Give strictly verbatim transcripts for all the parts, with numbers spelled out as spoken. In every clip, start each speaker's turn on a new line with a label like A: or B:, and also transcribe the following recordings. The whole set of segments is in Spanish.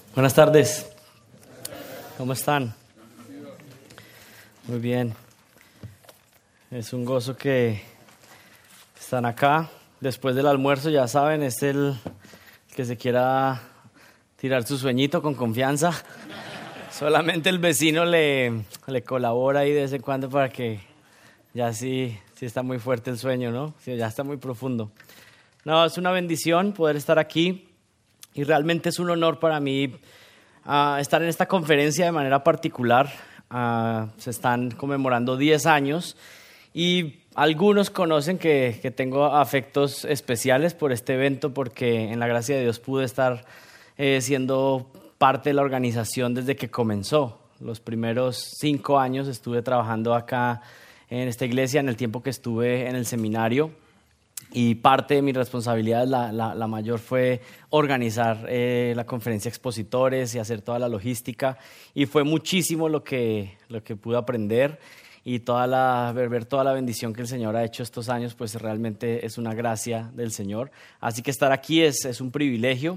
A: Buenas tardes. ¿Cómo están? Muy bien. Es un gozo que están acá. Después del almuerzo, ya saben, es el que se quiera tirar su sueñito con confianza. Solamente el vecino le, le colabora ahí de vez en cuando para que ya sí, sí está muy fuerte el sueño, ¿no? Sí, ya está muy profundo. No, es una bendición poder estar aquí y realmente es un honor para mí uh, estar en esta conferencia de manera particular. Uh, se están conmemorando diez años y algunos conocen que, que tengo afectos especiales por este evento porque en la gracia de Dios pude estar eh, siendo parte de la organización desde que comenzó. Los primeros cinco años estuve trabajando acá en esta iglesia en el tiempo que estuve en el seminario. Y parte de mi responsabilidad, la, la, la mayor, fue organizar eh, la conferencia de expositores y hacer toda la logística. Y fue muchísimo lo que, lo que pude aprender y toda la, ver, ver toda la bendición que el Señor ha hecho estos años, pues realmente es una gracia del Señor. Así que estar aquí es, es un privilegio.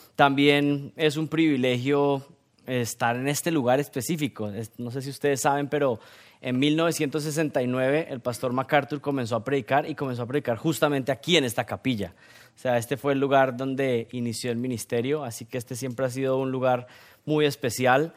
A: También es un privilegio estar en este lugar específico. No sé si ustedes saben, pero en mil novecientos sesenta y nueve el pastor MacArthur comenzó a predicar y comenzó a predicar justamente aquí en esta capilla. O sea, este fue el lugar donde inició el ministerio, así que este siempre ha sido un lugar muy especial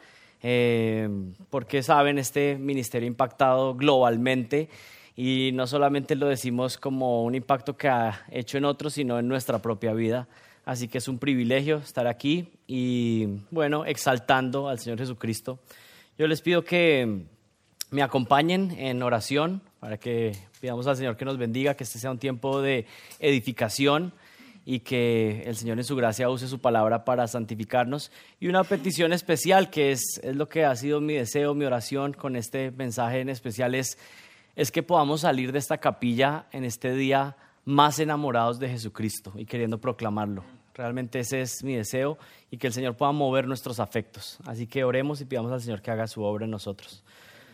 A: eh, porque, saben, este ministerio ha impactado globalmente y no solamente lo decimos como un impacto que ha hecho en otros, sino en nuestra propia vida. Así que es un privilegio estar aquí y, bueno, exaltando al Señor Jesucristo. Yo les pido que me acompañen en oración para que pidamos al Señor que nos bendiga, que este sea un tiempo de edificación y que el Señor en su gracia use su palabra para santificarnos. Y una petición especial, que es, es lo que ha sido mi deseo, mi oración con este mensaje en especial, es, es que podamos salir de esta capilla en este día más enamorados de Jesucristo y queriendo proclamarlo. Realmente ese es mi deseo y que el Señor pueda mover nuestros afectos. Así que oremos y pidamos al Señor que haga su obra en nosotros.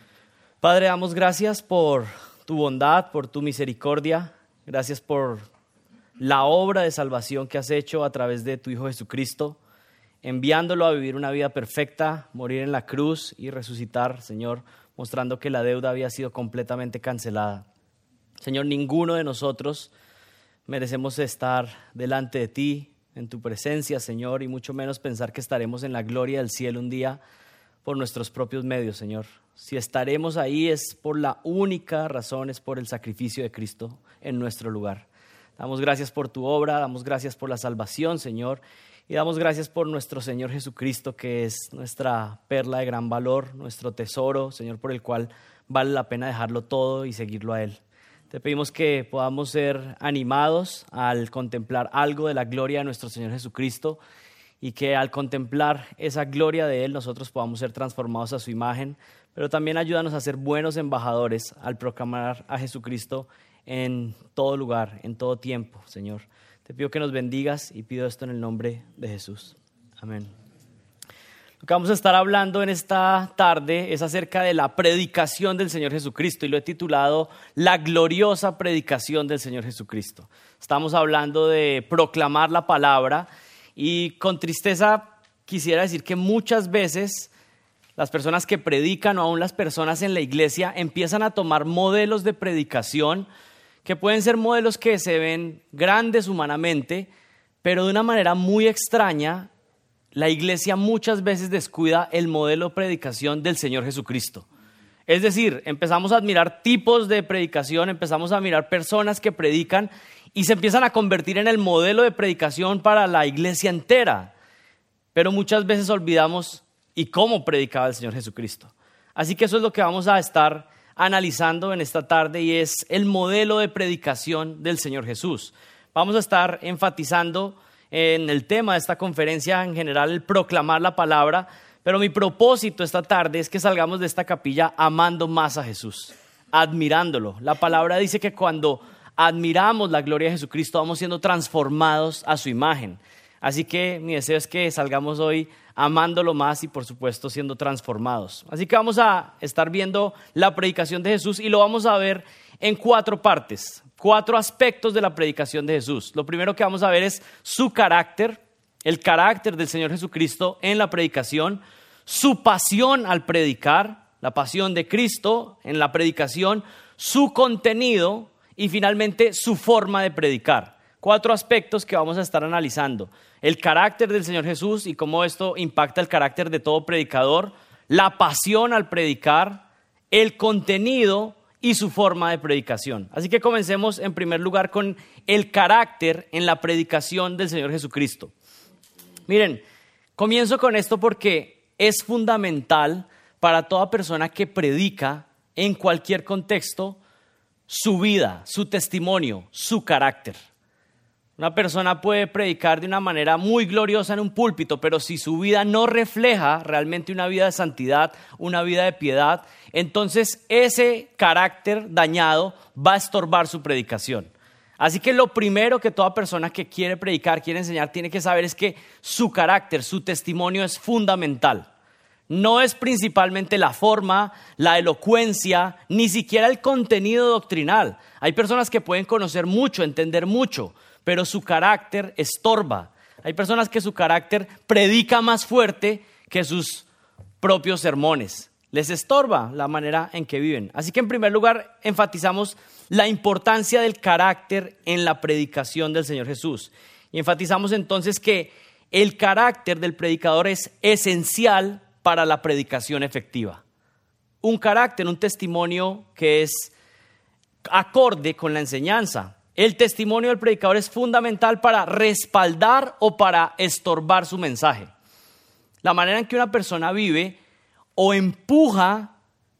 A: Padre, damos gracias por tu bondad, por tu misericordia. Gracias por la obra de salvación que has hecho a través de tu Hijo Jesucristo, enviándolo a vivir una vida perfecta, morir en la cruz y resucitar, Señor, mostrando que la deuda había sido completamente cancelada. Señor, ninguno de nosotros merecemos estar delante de ti, en tu presencia, Señor, y mucho menos pensar que estaremos en la gloria del cielo un día por nuestros propios medios, Señor. Si estaremos ahí es por la única razón, es por el sacrificio de Cristo en nuestro lugar. Damos gracias por tu obra, damos gracias por la salvación, Señor, y damos gracias por nuestro Señor Jesucristo, que es nuestra perla de gran valor, nuestro tesoro, Señor, por el cual vale la pena dejarlo todo y seguirlo a Él. Te pedimos que podamos ser animados al contemplar algo de la gloria de nuestro Señor Jesucristo y que al contemplar esa gloria de Él nosotros podamos ser transformados a su imagen, pero también ayúdanos a ser buenos embajadores al proclamar a Jesucristo en todo lugar, en todo tiempo, Señor. Te pido que nos bendigas y pido esto en el nombre de Jesús. Amén. Lo que vamos a estar hablando en esta tarde es acerca de la predicación del Señor Jesucristo y lo he titulado La gloriosa predicación del Señor Jesucristo. Estamos hablando de proclamar la palabra y con tristeza quisiera decir que muchas veces las personas que predican o aún las personas en la iglesia empiezan a tomar modelos de predicación que pueden ser modelos que se ven grandes humanamente, pero de una manera muy extraña. La iglesia muchas veces descuida el modelo de predicación del Señor Jesucristo. Es decir, empezamos a admirar tipos de predicación, empezamos a mirar personas que predican y se empiezan a convertir en el modelo de predicación para la iglesia entera. Pero muchas veces olvidamos y cómo predicaba el Señor Jesucristo. Así que eso es lo que vamos a estar analizando en esta tarde y es el modelo de predicación del Señor Jesús. Vamos a estar enfatizando en el tema de esta conferencia en general, el proclamar la palabra, pero mi propósito esta tarde es que salgamos de esta capilla amando más a Jesús, admirándolo. La palabra dice que cuando admiramos la gloria de Jesucristo vamos siendo transformados a su imagen. Así que mi deseo es que salgamos hoy amándolo más y por supuesto siendo transformados. Así que vamos a estar viendo la predicación de Jesús y lo vamos a ver en cuatro partes. Cuatro aspectos de la predicación de Jesús. Lo primero que vamos a ver es su carácter, el carácter del Señor Jesucristo en la predicación, su pasión al predicar, la pasión de Cristo en la predicación, su contenido y finalmente su forma de predicar. Cuatro aspectos que vamos a estar analizando: el carácter del Señor Jesús y cómo esto impacta el carácter de todo predicador, la pasión al predicar, el contenido y su forma de predicación. Así que comencemos en primer lugar con el carácter en la predicación del Señor Jesucristo. Miren, comienzo con esto porque es fundamental para toda persona que predica en cualquier contexto su vida, su testimonio, su carácter. Una persona puede predicar de una manera muy gloriosa en un púlpito, pero si su vida no refleja realmente una vida de santidad, una vida de piedad, entonces ese carácter dañado va a estorbar su predicación. Así que lo primero que toda persona que quiere predicar, quiere enseñar, tiene que saber es que su carácter, su testimonio es fundamental. No es principalmente la forma, la elocuencia, ni siquiera el contenido doctrinal. Hay personas que pueden conocer mucho, entender mucho, pero su carácter estorba. Hay personas que su carácter predica más fuerte que sus propios sermones. Les estorba la manera en que viven. Así que en primer lugar enfatizamos la importancia del carácter en la predicación del Señor Jesús. Y enfatizamos entonces que el carácter del predicador es esencial para la predicación efectiva. Un carácter, un testimonio que es acorde con la enseñanza. El testimonio del predicador es fundamental para respaldar o para estorbar su mensaje. La manera en que una persona vive o empuja,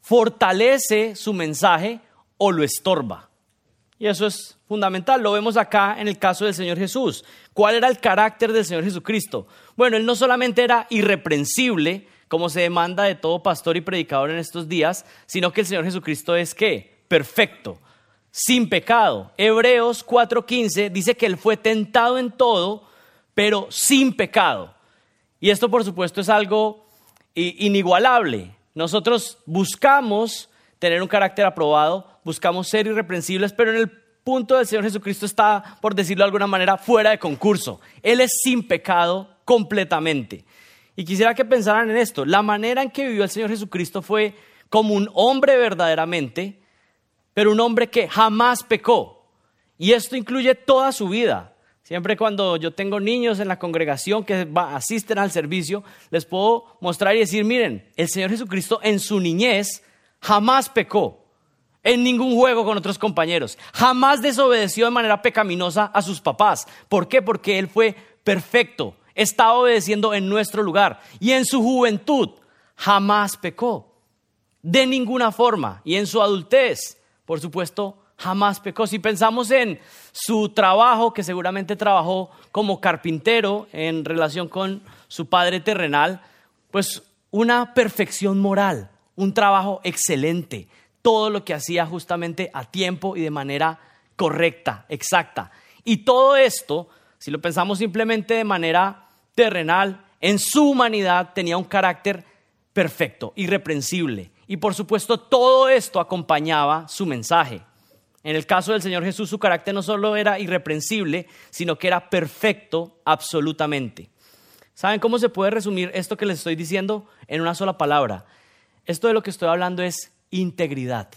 A: fortalece su mensaje o lo estorba. Y eso es fundamental. Lo vemos acá en el caso del Señor Jesús. ¿Cuál era el carácter del Señor Jesucristo? Bueno, Él no solamente era irreprensible, como se demanda de todo pastor y predicador en estos días, sino que el Señor Jesucristo es ¿qué? Perfecto, sin pecado. Hebreos cuatro quince dice que Él fue tentado en todo, pero sin pecado. Y esto, por supuesto, es algo inigualable. Nosotros buscamos tener un carácter aprobado, buscamos ser irreprensibles, pero en el punto del Señor Jesucristo está, por decirlo de alguna manera, fuera de concurso. Él es sin pecado completamente. Y quisiera que pensaran en esto. La manera en que vivió el Señor Jesucristo fue como un hombre verdaderamente, pero un hombre que jamás pecó. Y esto incluye toda su vida. Siempre cuando yo tengo niños en la congregación que va, asisten al servicio, les puedo mostrar y decir, miren, el Señor Jesucristo en su niñez jamás pecó en ningún juego con otros compañeros. Jamás desobedeció de manera pecaminosa a sus papás. ¿Por qué? Porque Él fue perfecto. Estaba obedeciendo en nuestro lugar. Y en su juventud jamás pecó. De ninguna forma. Y en su adultez, por supuesto, jamás pecó. Si pensamos en su trabajo, que seguramente trabajó como carpintero en relación con su padre terrenal, pues una perfección moral, un trabajo excelente. Todo lo que hacía justamente a tiempo y de manera correcta, exacta. Y todo esto, si lo pensamos simplemente de manera terrenal, en su humanidad tenía un carácter perfecto, irreprensible. Y por supuesto todo esto acompañaba su mensaje. En el caso del Señor Jesús, su carácter no solo era irreprensible, sino que era perfecto absolutamente. ¿Saben cómo se puede resumir esto que les estoy diciendo en una sola palabra? Esto de lo que estoy hablando es integridad.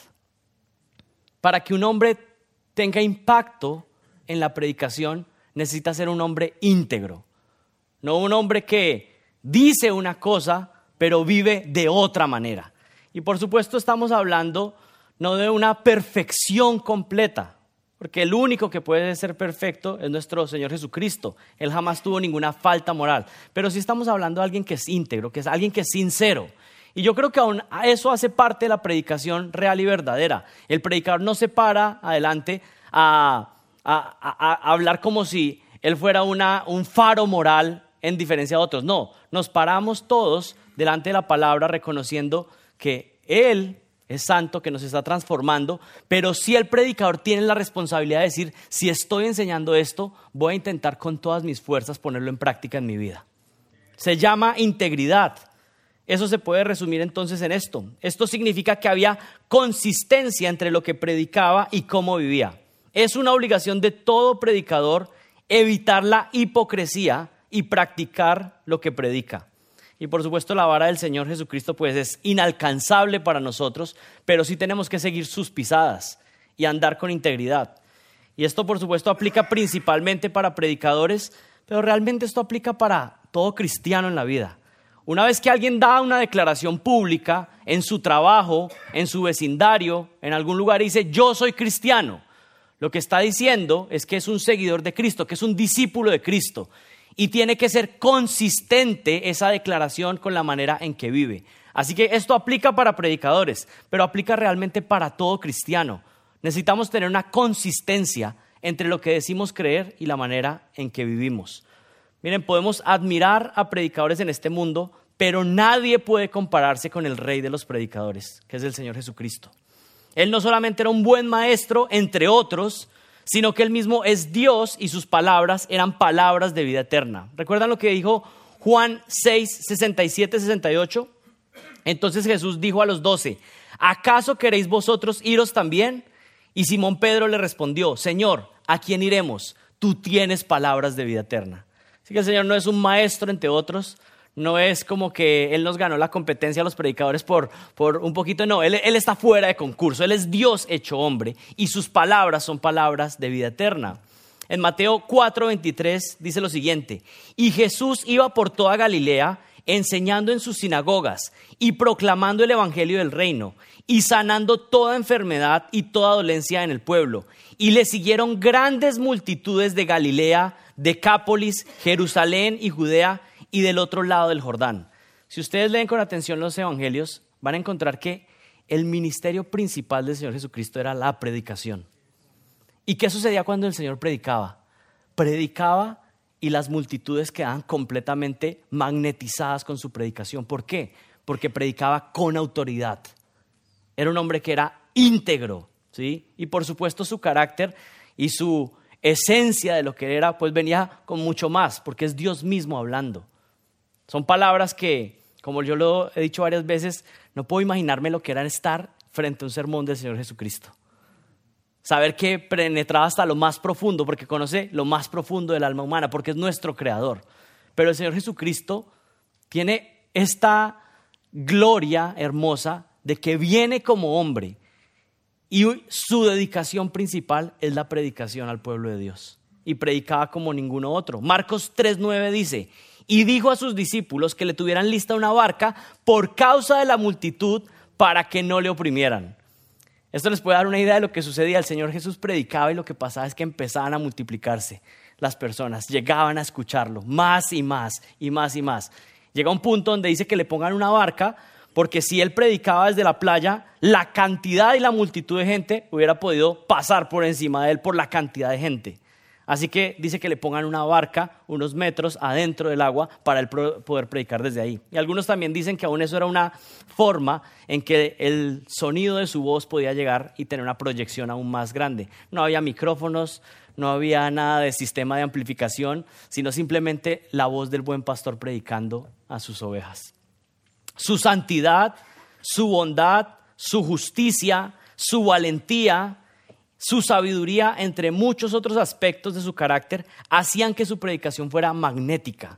A: Para que un hombre tenga impacto en la predicación, necesita ser un hombre íntegro. No un hombre que dice una cosa, pero vive de otra manera. Y por supuesto estamos hablando no de una perfección completa, porque el único que puede ser perfecto es nuestro Señor Jesucristo. Él jamás tuvo ninguna falta moral. Pero sí estamos hablando de alguien que es íntegro, que es alguien que es sincero. Y yo creo que aún eso hace parte de la predicación real y verdadera. El predicador no se para adelante a, a, a, a hablar como si él fuera una, un faro moral en diferencia a otros. No, nos paramos todos delante de la palabra reconociendo que Él es santo, que nos está transformando, pero si el predicador tiene la responsabilidad de decir, si estoy enseñando esto, voy a intentar con todas mis fuerzas ponerlo en práctica en mi vida. Se llama integridad. Eso se puede resumir entonces en esto. Esto significa que había consistencia entre lo que predicaba y cómo vivía. Es una obligación de todo predicador evitar la hipocresía y practicar lo que predica. Y por supuesto la vara del Señor Jesucristo pues es inalcanzable para nosotros, pero sí tenemos que seguir sus pisadas y andar con integridad. Y esto por supuesto aplica principalmente para predicadores, pero realmente esto aplica para todo cristiano en la vida. Una vez que alguien da una declaración pública en su trabajo, en su vecindario, en algún lugar y dice yo soy cristiano, lo que está diciendo es que es un seguidor de Cristo, que es un discípulo de Cristo. Y tiene que ser consistente esa declaración con la manera en que vive. Así que esto aplica para predicadores, pero aplica realmente para todo cristiano. Necesitamos tener una consistencia entre lo que decimos creer y la manera en que vivimos. Miren, podemos admirar a predicadores en este mundo, pero nadie puede compararse con el rey de los predicadores, que es el Señor Jesucristo. Él no solamente era un buen maestro, entre otros, sino que él mismo es Dios y sus palabras eran palabras de vida eterna. ¿Recuerdan lo que dijo Juan seis, sesenta y siete, sesenta y ocho? Entonces Jesús dijo a los doce, ¿acaso queréis vosotros iros también? Y Simón Pedro le respondió, Señor, ¿a quién iremos? Tú tienes palabras de vida eterna. Así que el Señor no es un maestro entre otros, no es como que Él nos ganó la competencia a los predicadores por, por un poquito, no, él, él está fuera de concurso, Él es Dios hecho hombre y sus palabras son palabras de vida eterna. En Mateo cuatro, veintitrés dice lo siguiente, y Jesús iba por toda Galilea enseñando en sus sinagogas y proclamando el evangelio del reino y sanando toda enfermedad y toda dolencia en el pueblo. Y le siguieron grandes multitudes de Galilea, Decápolis, Jerusalén y Judea, y del otro lado del Jordán. Si ustedes leen con atención los evangelios, van a encontrar que el ministerio principal del Señor Jesucristo era la predicación. ¿Y qué sucedía cuando el Señor predicaba? Predicaba y las multitudes quedaban completamente magnetizadas con su predicación. ¿Por qué? Porque predicaba con autoridad. Era un hombre que era íntegro, ¿sí? Y por supuesto su carácter y su esencia de lo que era, pues venía con mucho más, porque es Dios mismo hablando. Son palabras que, como yo lo he dicho varias veces, no puedo imaginarme lo que era estar frente a un sermón del Señor Jesucristo. Saber que penetraba hasta lo más profundo, porque conoce lo más profundo del alma humana, porque es nuestro creador. Pero el Señor Jesucristo tiene esta gloria hermosa de que viene como hombre y su dedicación principal es la predicación al pueblo de Dios. Y predicaba como ninguno otro. Marcos tres nueve dice, y dijo a sus discípulos que le tuvieran lista una barca por causa de la multitud para que no le oprimieran. Esto les puede dar una idea de lo que sucedía. El Señor Jesús predicaba y lo que pasaba es que empezaban a multiplicarse las personas. Llegaban a escucharlo más y más y más y más. Llega un punto donde dice que le pongan una barca porque si él predicaba desde la playa, la cantidad y la multitud de gente hubiera podido pasar por encima de él por la cantidad de gente. Así que dice que le pongan una barca unos metros adentro del agua para él poder predicar desde ahí. Y algunos también dicen que aún eso era una forma en que el sonido de su voz podía llegar y tener una proyección aún más grande. No había micrófonos, no había nada de sistema de amplificación, sino simplemente la voz del buen pastor predicando a sus ovejas. Su santidad, su bondad, su justicia, su valentía, su sabiduría, entre muchos otros aspectos de su carácter, hacían que su predicación fuera magnética.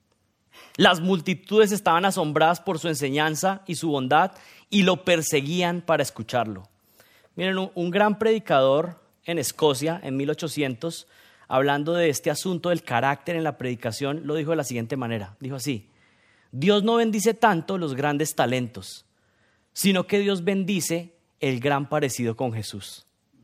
A: Las multitudes estaban asombradas por su enseñanza y su bondad y lo perseguían para escucharlo. Miren, un, un gran predicador en Escocia en mil ochocientos, hablando de este asunto del carácter en la predicación, lo dijo de la siguiente manera. Dijo así: Dios no bendice tanto los grandes talentos, sino que Dios bendice el gran parecido con Jesús.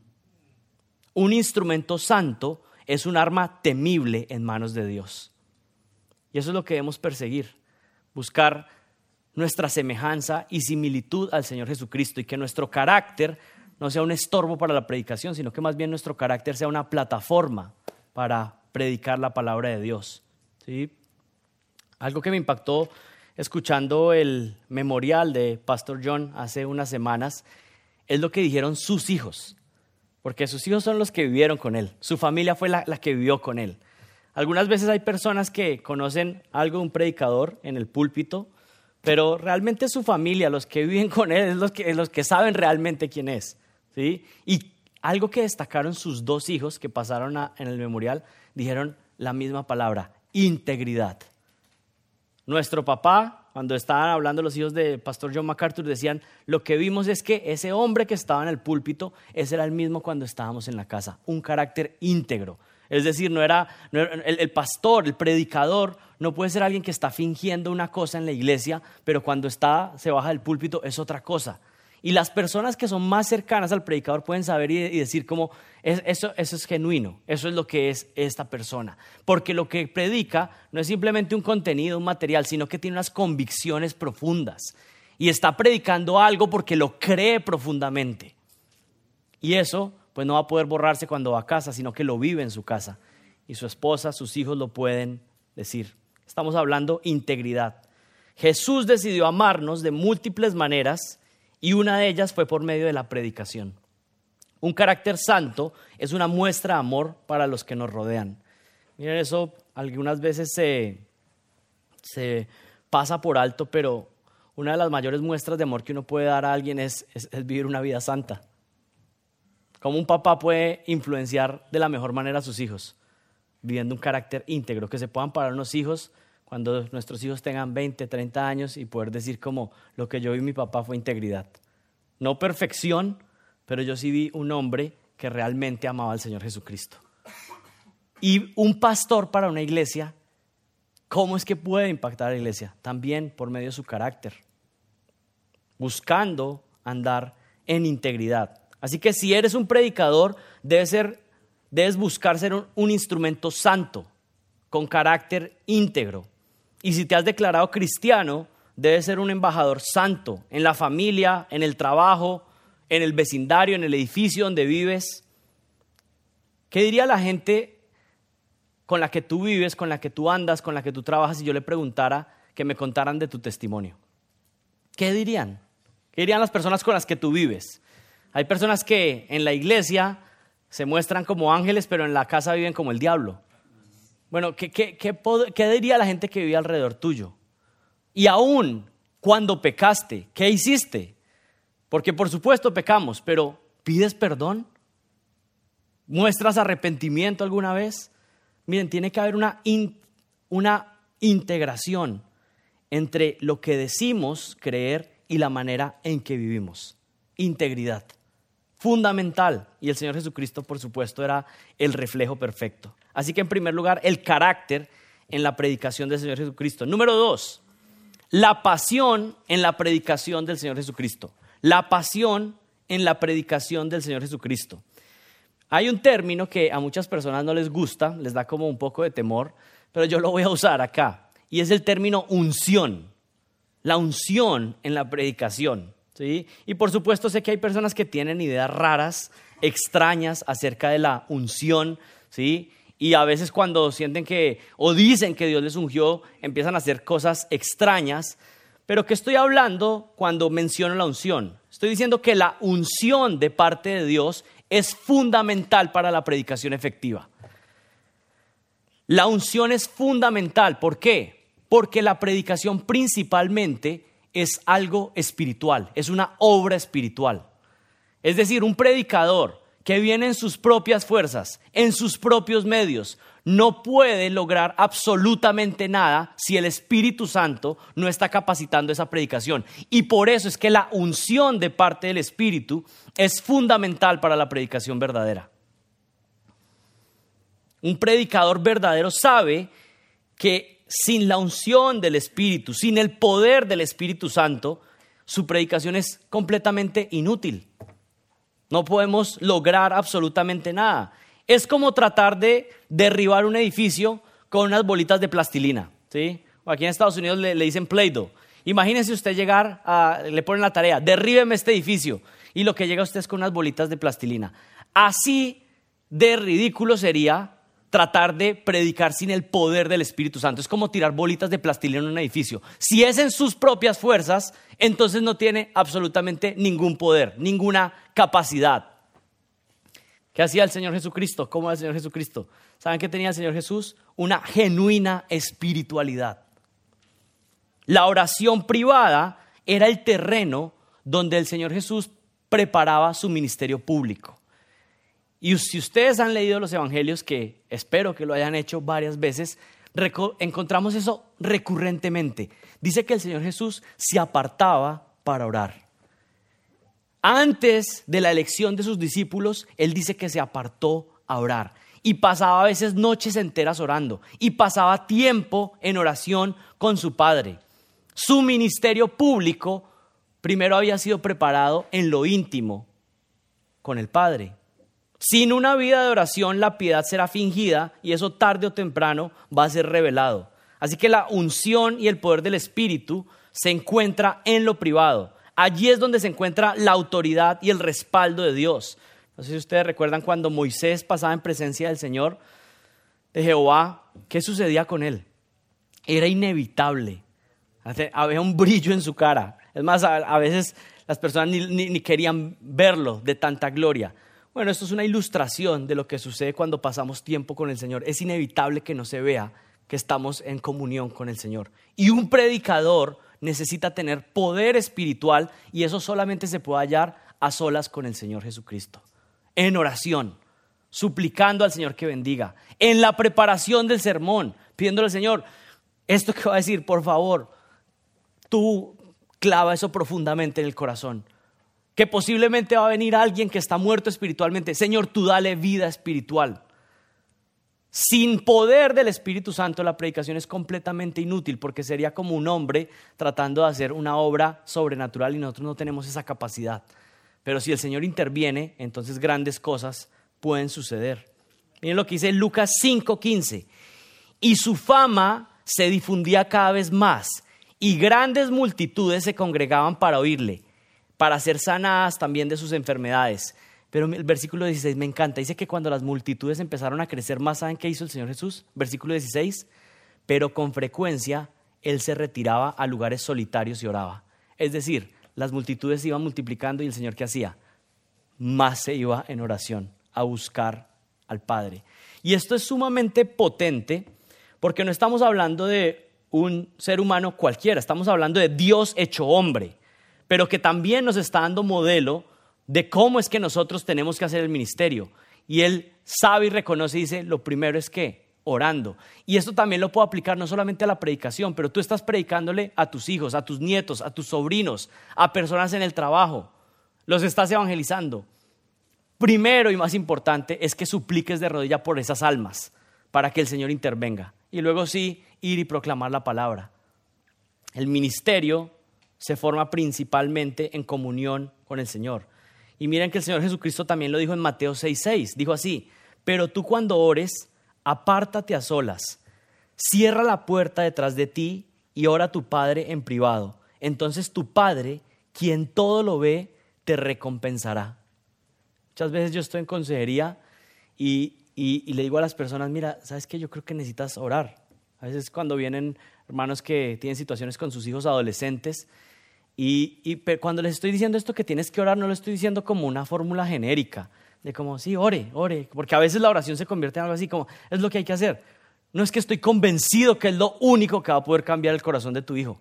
A: Un instrumento santo es un arma temible en manos de Dios. Y eso es lo que debemos perseguir, buscar nuestra semejanza y similitud al Señor Jesucristo y que nuestro carácter no sea un estorbo para la predicación, sino que más bien nuestro carácter sea una plataforma para predicar la palabra de Dios. ¿Sí? Algo que me impactó escuchando el memorial de Pastor John hace unas semanas es lo que dijeron sus hijos. Porque sus hijos son los que vivieron con él. Su familia fue la, la que vivió con él. Algunas veces hay personas que conocen algo de un predicador en el púlpito, pero realmente su familia, los que viven con él, es los que, los que saben realmente quién es. ¿Sí? Y algo que destacaron sus dos hijos que pasaron a, en el memorial, dijeron la misma palabra: integridad. Nuestro papá, cuando estaban hablando los hijos de Pastor John MacArthur, decían, lo que vimos es que ese hombre que estaba en el púlpito, ese era el mismo cuando estábamos en la casa, un carácter íntegro. Es decir, no era, no era el, el pastor, el predicador, no puede ser alguien que está fingiendo una cosa en la iglesia, pero cuando está, se baja del púlpito es otra cosa. Y las personas que son más cercanas al predicador pueden saber y, y decir como, es, eso, eso es genuino, eso es lo que es esta persona. Porque lo que predica no es simplemente un contenido, un material, sino que tiene unas convicciones profundas. Y está predicando algo porque lo cree profundamente. Y eso pues no va a poder borrarse cuando va a casa, sino que lo vive en su casa. Y su esposa, sus hijos lo pueden decir. Estamos hablando integridad. Jesús decidió amarnos de múltiples maneras y una de ellas fue por medio de la predicación. Un carácter santo es una muestra de amor para los que nos rodean. Miren, eso algunas veces se, se pasa por alto, pero una de las mayores muestras de amor que uno puede dar a alguien es, es, es vivir una vida santa. ¿Cómo un papá puede influenciar de la mejor manera a sus hijos? Viviendo un carácter íntegro, que se puedan parar unos hijos cuando nuestros hijos tengan veinte, treinta años y poder decir como lo que yo vi en mi papá fue integridad. No perfección, pero yo sí vi un hombre que realmente amaba al Señor Jesucristo. Y un pastor para una iglesia, ¿cómo es que puede impactar a la iglesia? También por medio de su carácter, buscando andar en integridad. Así que si eres un predicador, debes, ser, debes buscar ser un, un instrumento santo, con carácter íntegro. Y si te has declarado cristiano, debes ser un embajador santo en la familia, en el trabajo, en el vecindario, en el edificio donde vives. ¿Qué diría la gente con la que tú vives, con la que tú andas, con la que tú trabajas si yo le preguntara que me contaran de tu testimonio? ¿Qué dirían? ¿Qué dirían las personas con las que tú vives? Hay personas que en la iglesia se muestran como ángeles, pero en la casa viven como el diablo. Bueno, ¿qué, qué, qué, qué diría la gente que vive alrededor tuyo? Y aún cuando pecaste, ¿qué hiciste? Porque por supuesto pecamos, pero ¿pides perdón? ¿Muestras arrepentimiento alguna vez? Miren, tiene que haber una, in, una integración entre lo que decimos creer y la manera en que vivimos. Integridad. Fundamental. Y el Señor Jesucristo, por supuesto, era el reflejo perfecto. Así que en primer lugar, el carácter en la predicación del Señor Jesucristo. Número dos, la pasión en la predicación del Señor Jesucristo. La pasión en la predicación del Señor Jesucristo. Hay un término que a muchas personas no les gusta, les da como un poco de temor, pero yo lo voy a usar acá. Y es el término unción. La unción en la predicación. ¿Sí? Y por supuesto sé que hay personas que tienen ideas raras, extrañas acerca de la unción, ¿sí? Y a veces cuando sienten que o dicen que Dios les ungió, empiezan a hacer cosas extrañas. Pero ¿qué estoy hablando cuando menciono la unción? Estoy diciendo que la unción de parte de Dios es fundamental para la predicación efectiva. La unción es fundamental. ¿Por qué? Porque la predicación principalmente es algo espiritual, es una obra espiritual. Es decir, un predicador que viene en sus propias fuerzas, en sus propios medios, no puede lograr absolutamente nada si el Espíritu Santo no está capacitando esa predicación. Y por eso es que la unción de parte del Espíritu es fundamental para la predicación verdadera. Un predicador verdadero sabe que sin la unción del Espíritu, sin el poder del Espíritu Santo, su predicación es completamente inútil. No podemos lograr absolutamente nada. Es como tratar de derribar un edificio con unas bolitas de plastilina, ¿sí? Aquí en Estados Unidos le, le dicen Play-Doh. Imagínense usted llegar, a, le ponen la tarea, derríbeme este edificio, y lo que llega a usted es con unas bolitas de plastilina. Así de ridículo sería tratar de predicar sin el poder del Espíritu Santo. Es como tirar bolitas de plastilina en un edificio. Si es en sus propias fuerzas, entonces no tiene absolutamente ningún poder, ninguna capacidad. ¿Qué hacía el Señor Jesucristo? ¿Cómo era el Señor Jesucristo? ¿Saben qué tenía el Señor Jesús? Una genuina espiritualidad. La oración privada era el terreno donde el Señor Jesús preparaba su ministerio público. Y si ustedes han leído los evangelios, que espero que lo hayan hecho varias veces, Reco- encontramos eso recurrentemente. Dice que el Señor Jesús se apartaba para orar. Antes de la elección de sus discípulos, Él dice que se apartó a orar. Y pasaba a veces noches enteras orando. Y pasaba tiempo en oración con su Padre. Su ministerio público primero había sido preparado en lo íntimo con el Padre. Sin una vida de oración, la piedad será fingida y eso tarde o temprano va a ser revelado. Así que la unción y el poder del Espíritu se encuentra en lo privado. Allí es donde se encuentra la autoridad y el respaldo de Dios. No sé si ustedes recuerdan cuando Moisés pasaba en presencia del Señor, de Jehová, ¿qué sucedía con él? Era inevitable. Había un brillo en su cara. Es más, a, a veces las personas ni, ni, ni querían verlo de tanta gloria. Bueno, esto es una ilustración de lo que sucede cuando pasamos tiempo con el Señor. Es inevitable que no se vea que estamos en comunión con el Señor. Y un predicador necesita tener poder espiritual y eso solamente se puede hallar a solas con el Señor Jesucristo. En oración, suplicando al Señor que bendiga. En la preparación del sermón, pidiéndole al Señor, esto que va a decir, por favor, tú clava eso profundamente en el corazón. Que posiblemente va a venir alguien que está muerto espiritualmente. Señor, tú dale vida espiritual. Sin poder del Espíritu Santo la predicación es completamente inútil porque sería como un hombre tratando de hacer una obra sobrenatural y nosotros no tenemos esa capacidad. Pero si el Señor interviene, entonces grandes cosas pueden suceder. Miren lo que dice Lucas cinco quince. Y su fama se difundía cada vez más y grandes multitudes se congregaban para oírle, para ser sanadas también de sus enfermedades. Pero el versículo dieciséis me encanta. Dice que cuando las multitudes empezaron a crecer más, ¿saben qué hizo el Señor Jesús? Versículo dieciséis. Pero con frecuencia Él se retiraba a lugares solitarios y oraba. Es decir, las multitudes se iban multiplicando y el Señor, ¿qué hacía? Más se iba en oración a buscar al Padre. Y esto es sumamente potente porque no estamos hablando de un ser humano cualquiera. Estamos hablando de Dios hecho hombre, pero que también nos está dando modelo de cómo es que nosotros tenemos que hacer el ministerio. Y Él sabe y reconoce y dice, lo primero es que orando. Y esto también lo puedo aplicar no solamente a la predicación, pero tú estás predicándole a tus hijos, a tus nietos, a tus sobrinos, a personas en el trabajo. Los estás evangelizando. Primero y más importante es que supliques de rodilla por esas almas para que el Señor intervenga. Y luego sí, ir y proclamar la palabra. El ministerio se forma principalmente en comunión con el Señor. Y miren que el Señor Jesucristo también lo dijo en Mateo seis seis. Dijo así, pero tú cuando ores, apártate a solas, cierra la puerta detrás de ti y ora a tu Padre en privado. Entonces tu Padre, quien todo lo ve, te recompensará. Muchas veces yo estoy en consejería y, y, y le digo a las personas, mira, ¿sabes qué? Yo creo que necesitas orar. A veces cuando vienen hermanos que tienen situaciones con sus hijos adolescentes, Y, y cuando les estoy diciendo esto que tienes que orar, no lo estoy diciendo como una fórmula genérica, de como, sí, ore, ore, porque a veces la oración se convierte en algo así como, es lo que hay que hacer. No es que estoy convencido que es lo único que va a poder cambiar el corazón de tu hijo.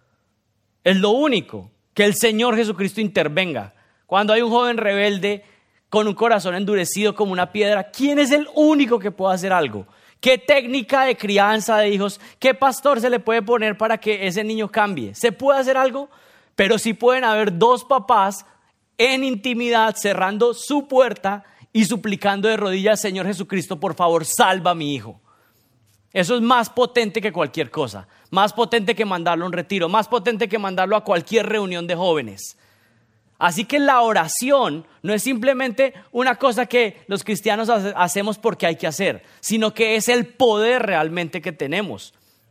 A: Es lo único, que el Señor Jesucristo intervenga. Cuando hay un joven rebelde con un corazón endurecido como una piedra, ¿quién es el único que puede hacer algo? ¿Qué técnica de crianza de hijos, qué pastor se le puede poner para que ese niño cambie? ¿Se puede hacer algo? Pero sí pueden haber dos papás en intimidad cerrando su puerta y suplicando de rodillas, Señor Jesucristo, por favor, salva a mi hijo. Eso es más potente que cualquier cosa, más potente que mandarlo a un retiro, más potente que mandarlo a cualquier reunión de jóvenes. Así que la oración no es simplemente una cosa que los cristianos hacemos porque hay que hacer, sino que es el poder realmente que tenemos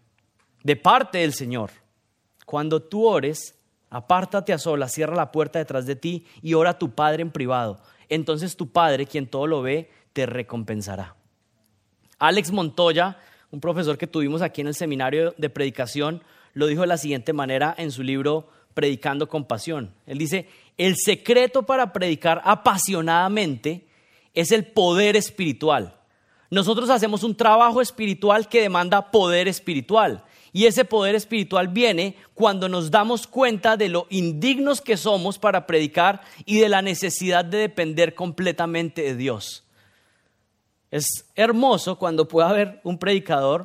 A: de parte del Señor. Cuando tú ores, apártate a solas, cierra la puerta detrás de ti y ora a tu Padre en privado. Entonces tu Padre, quien todo lo ve, te recompensará. Alex Montoya, un profesor que tuvimos aquí en el seminario de predicación, lo dijo de la siguiente manera en su libro Predicando con Pasión. Él dice, el secreto para predicar apasionadamente es el poder espiritual. Nosotros hacemos un trabajo espiritual que demanda poder espiritual. Y ese poder espiritual viene cuando nos damos cuenta de lo indignos que somos para predicar y de la necesidad de depender completamente de Dios. Es hermoso cuando puede haber un predicador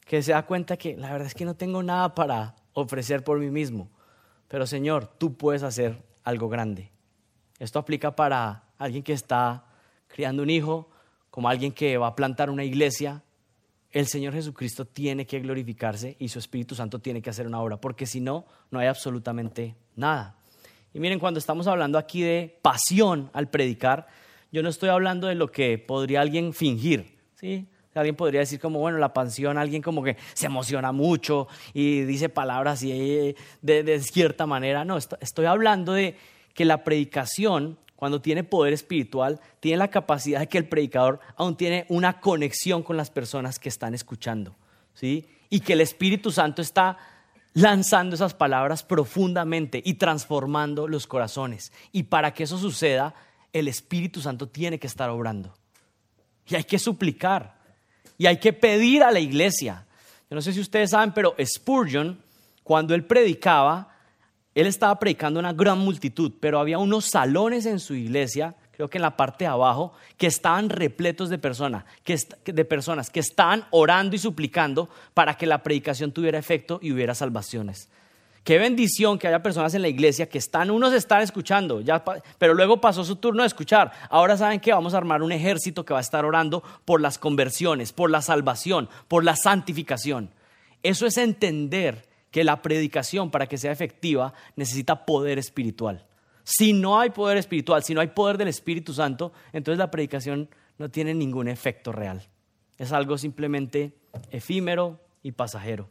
A: que se da cuenta que la verdad es que no tengo nada para ofrecer por mí mismo. Pero Señor, tú puedes hacer algo grande. Esto aplica para alguien que está criando un hijo, como alguien que va a plantar una iglesia. El Señor Jesucristo tiene que glorificarse y su Espíritu Santo tiene que hacer una obra, porque si no, no hay absolutamente nada. Y miren, cuando estamos hablando aquí de pasión al predicar, yo no estoy hablando de lo que podría alguien fingir, ¿sí? Alguien podría decir como, bueno, la pasión, alguien como que se emociona mucho y dice palabras y de, de cierta manera. No, estoy hablando de que la predicación, cuando tiene poder espiritual, tiene la capacidad de que el predicador aún tiene una conexión con las personas que están escuchando, ¿sí? Y que el Espíritu Santo está lanzando esas palabras profundamente y transformando los corazones. Y para que eso suceda, el Espíritu Santo tiene que estar obrando. Y hay que suplicar. Y hay que pedir a la iglesia. Yo no sé si ustedes saben, pero Spurgeon, cuando él predicaba, él estaba predicando a una gran multitud, pero había unos salones en su iglesia, creo que en la parte de abajo, que estaban repletos de personas, que, de personas que estaban orando y suplicando para que la predicación tuviera efecto y hubiera salvaciones. Qué bendición que haya personas en la iglesia que están, unos están escuchando, ya, pero luego pasó su turno de escuchar. Ahora saben que vamos a armar un ejército que va a estar orando por las conversiones, por la salvación, por la santificación. Eso es entender que la predicación, para que sea efectiva, necesita poder espiritual. Si no hay poder espiritual, si no hay poder del Espíritu Santo, entonces la predicación no tiene ningún efecto real. Es algo simplemente efímero y pasajero.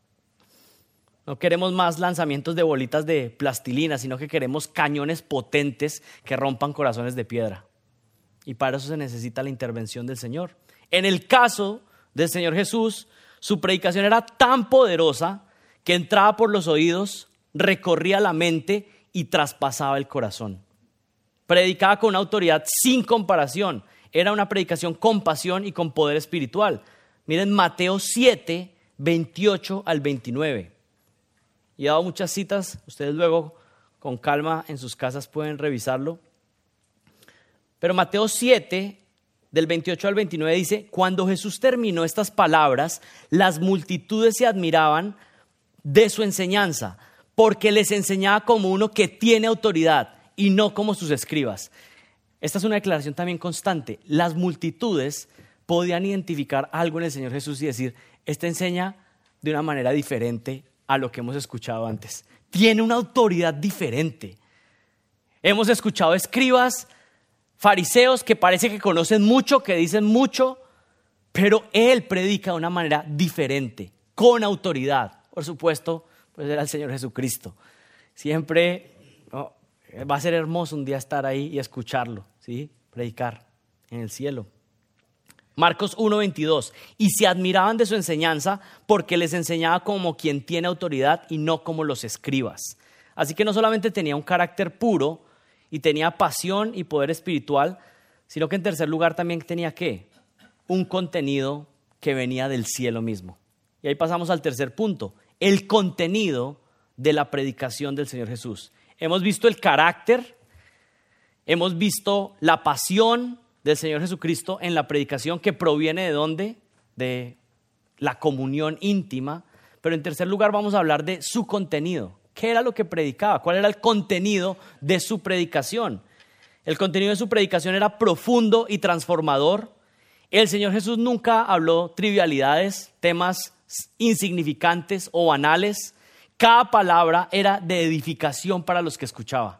A: No queremos más lanzamientos de bolitas de plastilina, sino que queremos cañones potentes que rompan corazones de piedra. Y para eso se necesita la intervención del Señor. En el caso del Señor Jesús, su predicación era tan poderosa que entraba por los oídos, recorría la mente y traspasaba el corazón. Predicaba con una autoridad sin comparación. Era una predicación con pasión y con poder espiritual. Miren Mateo siete, veintiocho al veintinueve. Y he dado muchas citas, ustedes luego con calma en sus casas pueden revisarlo. Pero Mateo siete, del veintiocho al veintinueve dice, cuando Jesús terminó estas palabras, las multitudes se admiraban de su enseñanza, porque les enseñaba como uno que tiene autoridad y no como sus escribas. Esta es una declaración también constante. Las multitudes podían identificar algo en el Señor Jesús y decir, este enseña de una manera diferente a lo que hemos escuchado antes. Tiene una autoridad diferente. Hemos escuchado escribas, fariseos que parece que conocen mucho, que dicen mucho, pero él predica de una manera diferente, con autoridad. Por supuesto, pues era el Señor Jesucristo. Siempre oh, va a ser hermoso un día estar ahí y escucharlo, ¿sí? Predicar en el cielo. Marcos uno, veintidós. Y se admiraban de su enseñanza porque les enseñaba como quien tiene autoridad y no como los escribas. Así que no solamente tenía un carácter puro y tenía pasión y poder espiritual, sino que en tercer lugar también tenía ¿qué? Un contenido que venía del cielo mismo. Y ahí pasamos al tercer punto, el contenido de la predicación del Señor Jesús. Hemos visto el carácter, hemos visto la pasión del Señor Jesucristo en la predicación, que proviene de ¿dónde? De la comunión íntima. Pero en tercer lugar vamos a hablar de su contenido. ¿Qué era lo que predicaba? ¿Cuál era el contenido de su predicación? El contenido de su predicación era profundo y transformador. El Señor Jesús nunca habló trivialidades, temas insignificantes o banales. Cada palabra era de edificación para los que escuchaba.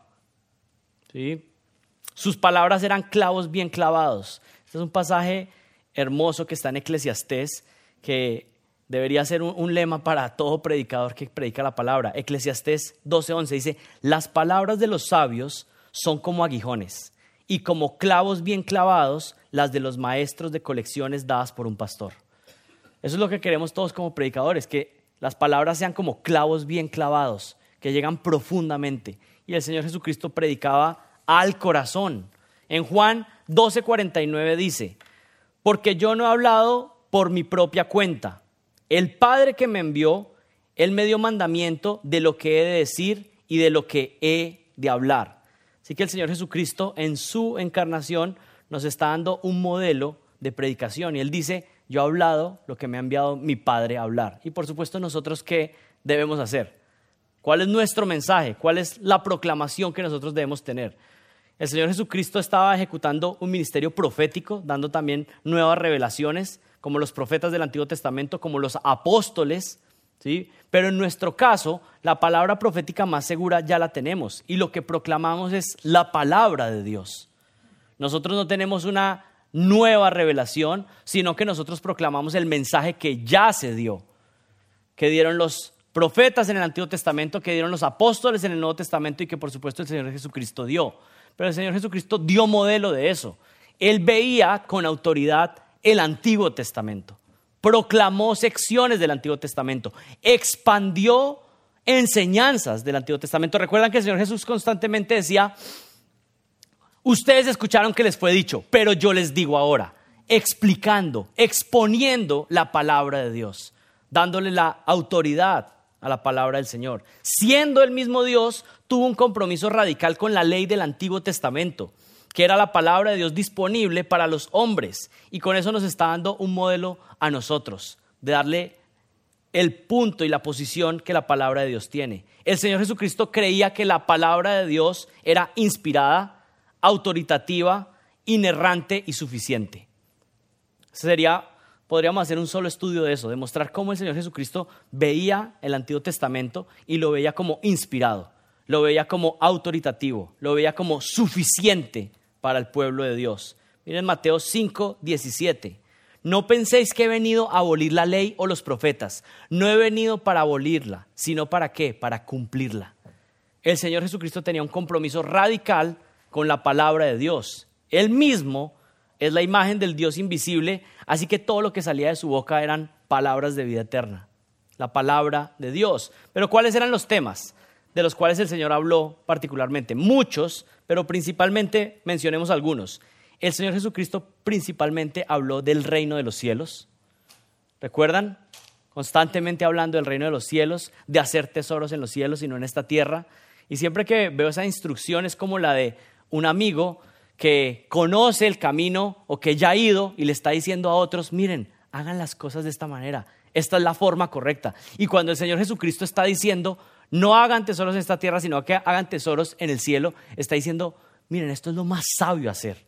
A: ¿Sí? Sus palabras eran clavos bien clavados. Este es un pasaje hermoso que está en Eclesiastés, que debería ser un, un lema para todo predicador que predica la palabra. Eclesiastés doce, once dice, las palabras de los sabios son como aguijones y como clavos bien clavados las de los maestros de colecciones dadas por un pastor. Eso es lo que queremos todos como predicadores, que las palabras sean como clavos bien clavados, que llegan profundamente. Y el Señor Jesucristo predicaba al corazón. En Juan doce, cuarenta y nueve dice, porque yo no he hablado por mi propia cuenta. El Padre que me envió, Él me dio mandamiento de lo que he de decir y de lo que he de hablar. Así que el Señor Jesucristo en su encarnación nos está dando un modelo de predicación. Y Él dice, yo he hablado lo que me ha enviado mi Padre a hablar. Y por supuesto nosotros, ¿qué debemos hacer? ¿Cuál es nuestro mensaje? ¿Cuál es la proclamación que nosotros debemos tener? El Señor Jesucristo estaba ejecutando un ministerio profético, dando también nuevas revelaciones, como los profetas del Antiguo Testamento, como los apóstoles, ¿sí? Pero en nuestro caso, la palabra profética más segura ya la tenemos, y lo que proclamamos es la palabra de Dios. Nosotros no tenemos una nueva revelación, sino que nosotros proclamamos el mensaje que ya se dio, que dieron los profetas en el Antiguo Testamento, que dieron los apóstoles en el Nuevo Testamento y que por supuesto el Señor Jesucristo dio. Pero el Señor Jesucristo dio modelo de eso. Él veía con autoridad el Antiguo Testamento, proclamó secciones del Antiguo Testamento, expandió enseñanzas del Antiguo Testamento. Recuerdan que el Señor Jesús constantemente decía: ustedes escucharon que les fue dicho, pero yo les digo ahora, explicando, exponiendo la palabra de Dios, dándole la autoridad a la palabra del Señor. Siendo el mismo Dios, tuvo un compromiso radical con la ley del Antiguo Testamento, que era la palabra de Dios disponible para los hombres. Y con eso nos está dando un modelo a nosotros, de darle el punto y la posición que la palabra de Dios tiene. El Señor Jesucristo creía que la palabra de Dios era inspirada, autoritativa, inerrante y suficiente. Sería, podríamos hacer un solo estudio de eso, demostrar cómo el Señor Jesucristo veía el Antiguo Testamento y lo veía como inspirado, lo veía como autoritativo, lo veía como suficiente para el pueblo de Dios. Miren Mateo cinco, diecisiete. No penséis que he venido a abolir la ley o los profetas. No he venido para abolirla, sino ¿para qué? Para cumplirla. El Señor Jesucristo tenía un compromiso radical con la palabra de Dios. Él mismo es la imagen del Dios invisible, así que todo lo que salía de su boca eran palabras de vida eterna, la palabra de Dios. Pero ¿cuáles eran los temas de los cuales el Señor habló particularmente? Muchos, pero principalmente mencionemos algunos. El Señor Jesucristo principalmente habló del reino de los cielos. ¿Recuerdan? Constantemente hablando del reino de los cielos, de hacer tesoros en los cielos y no en esta tierra. Y siempre que veo esa instrucción es como la de un amigo que conoce el camino o que ya ha ido y le está diciendo a otros: miren, hagan las cosas de esta manera, esta es la forma correcta. Y cuando el Señor Jesucristo está diciendo: no hagan tesoros en esta tierra, sino que hagan tesoros en el cielo, está diciendo: miren, esto es lo más sabio hacer.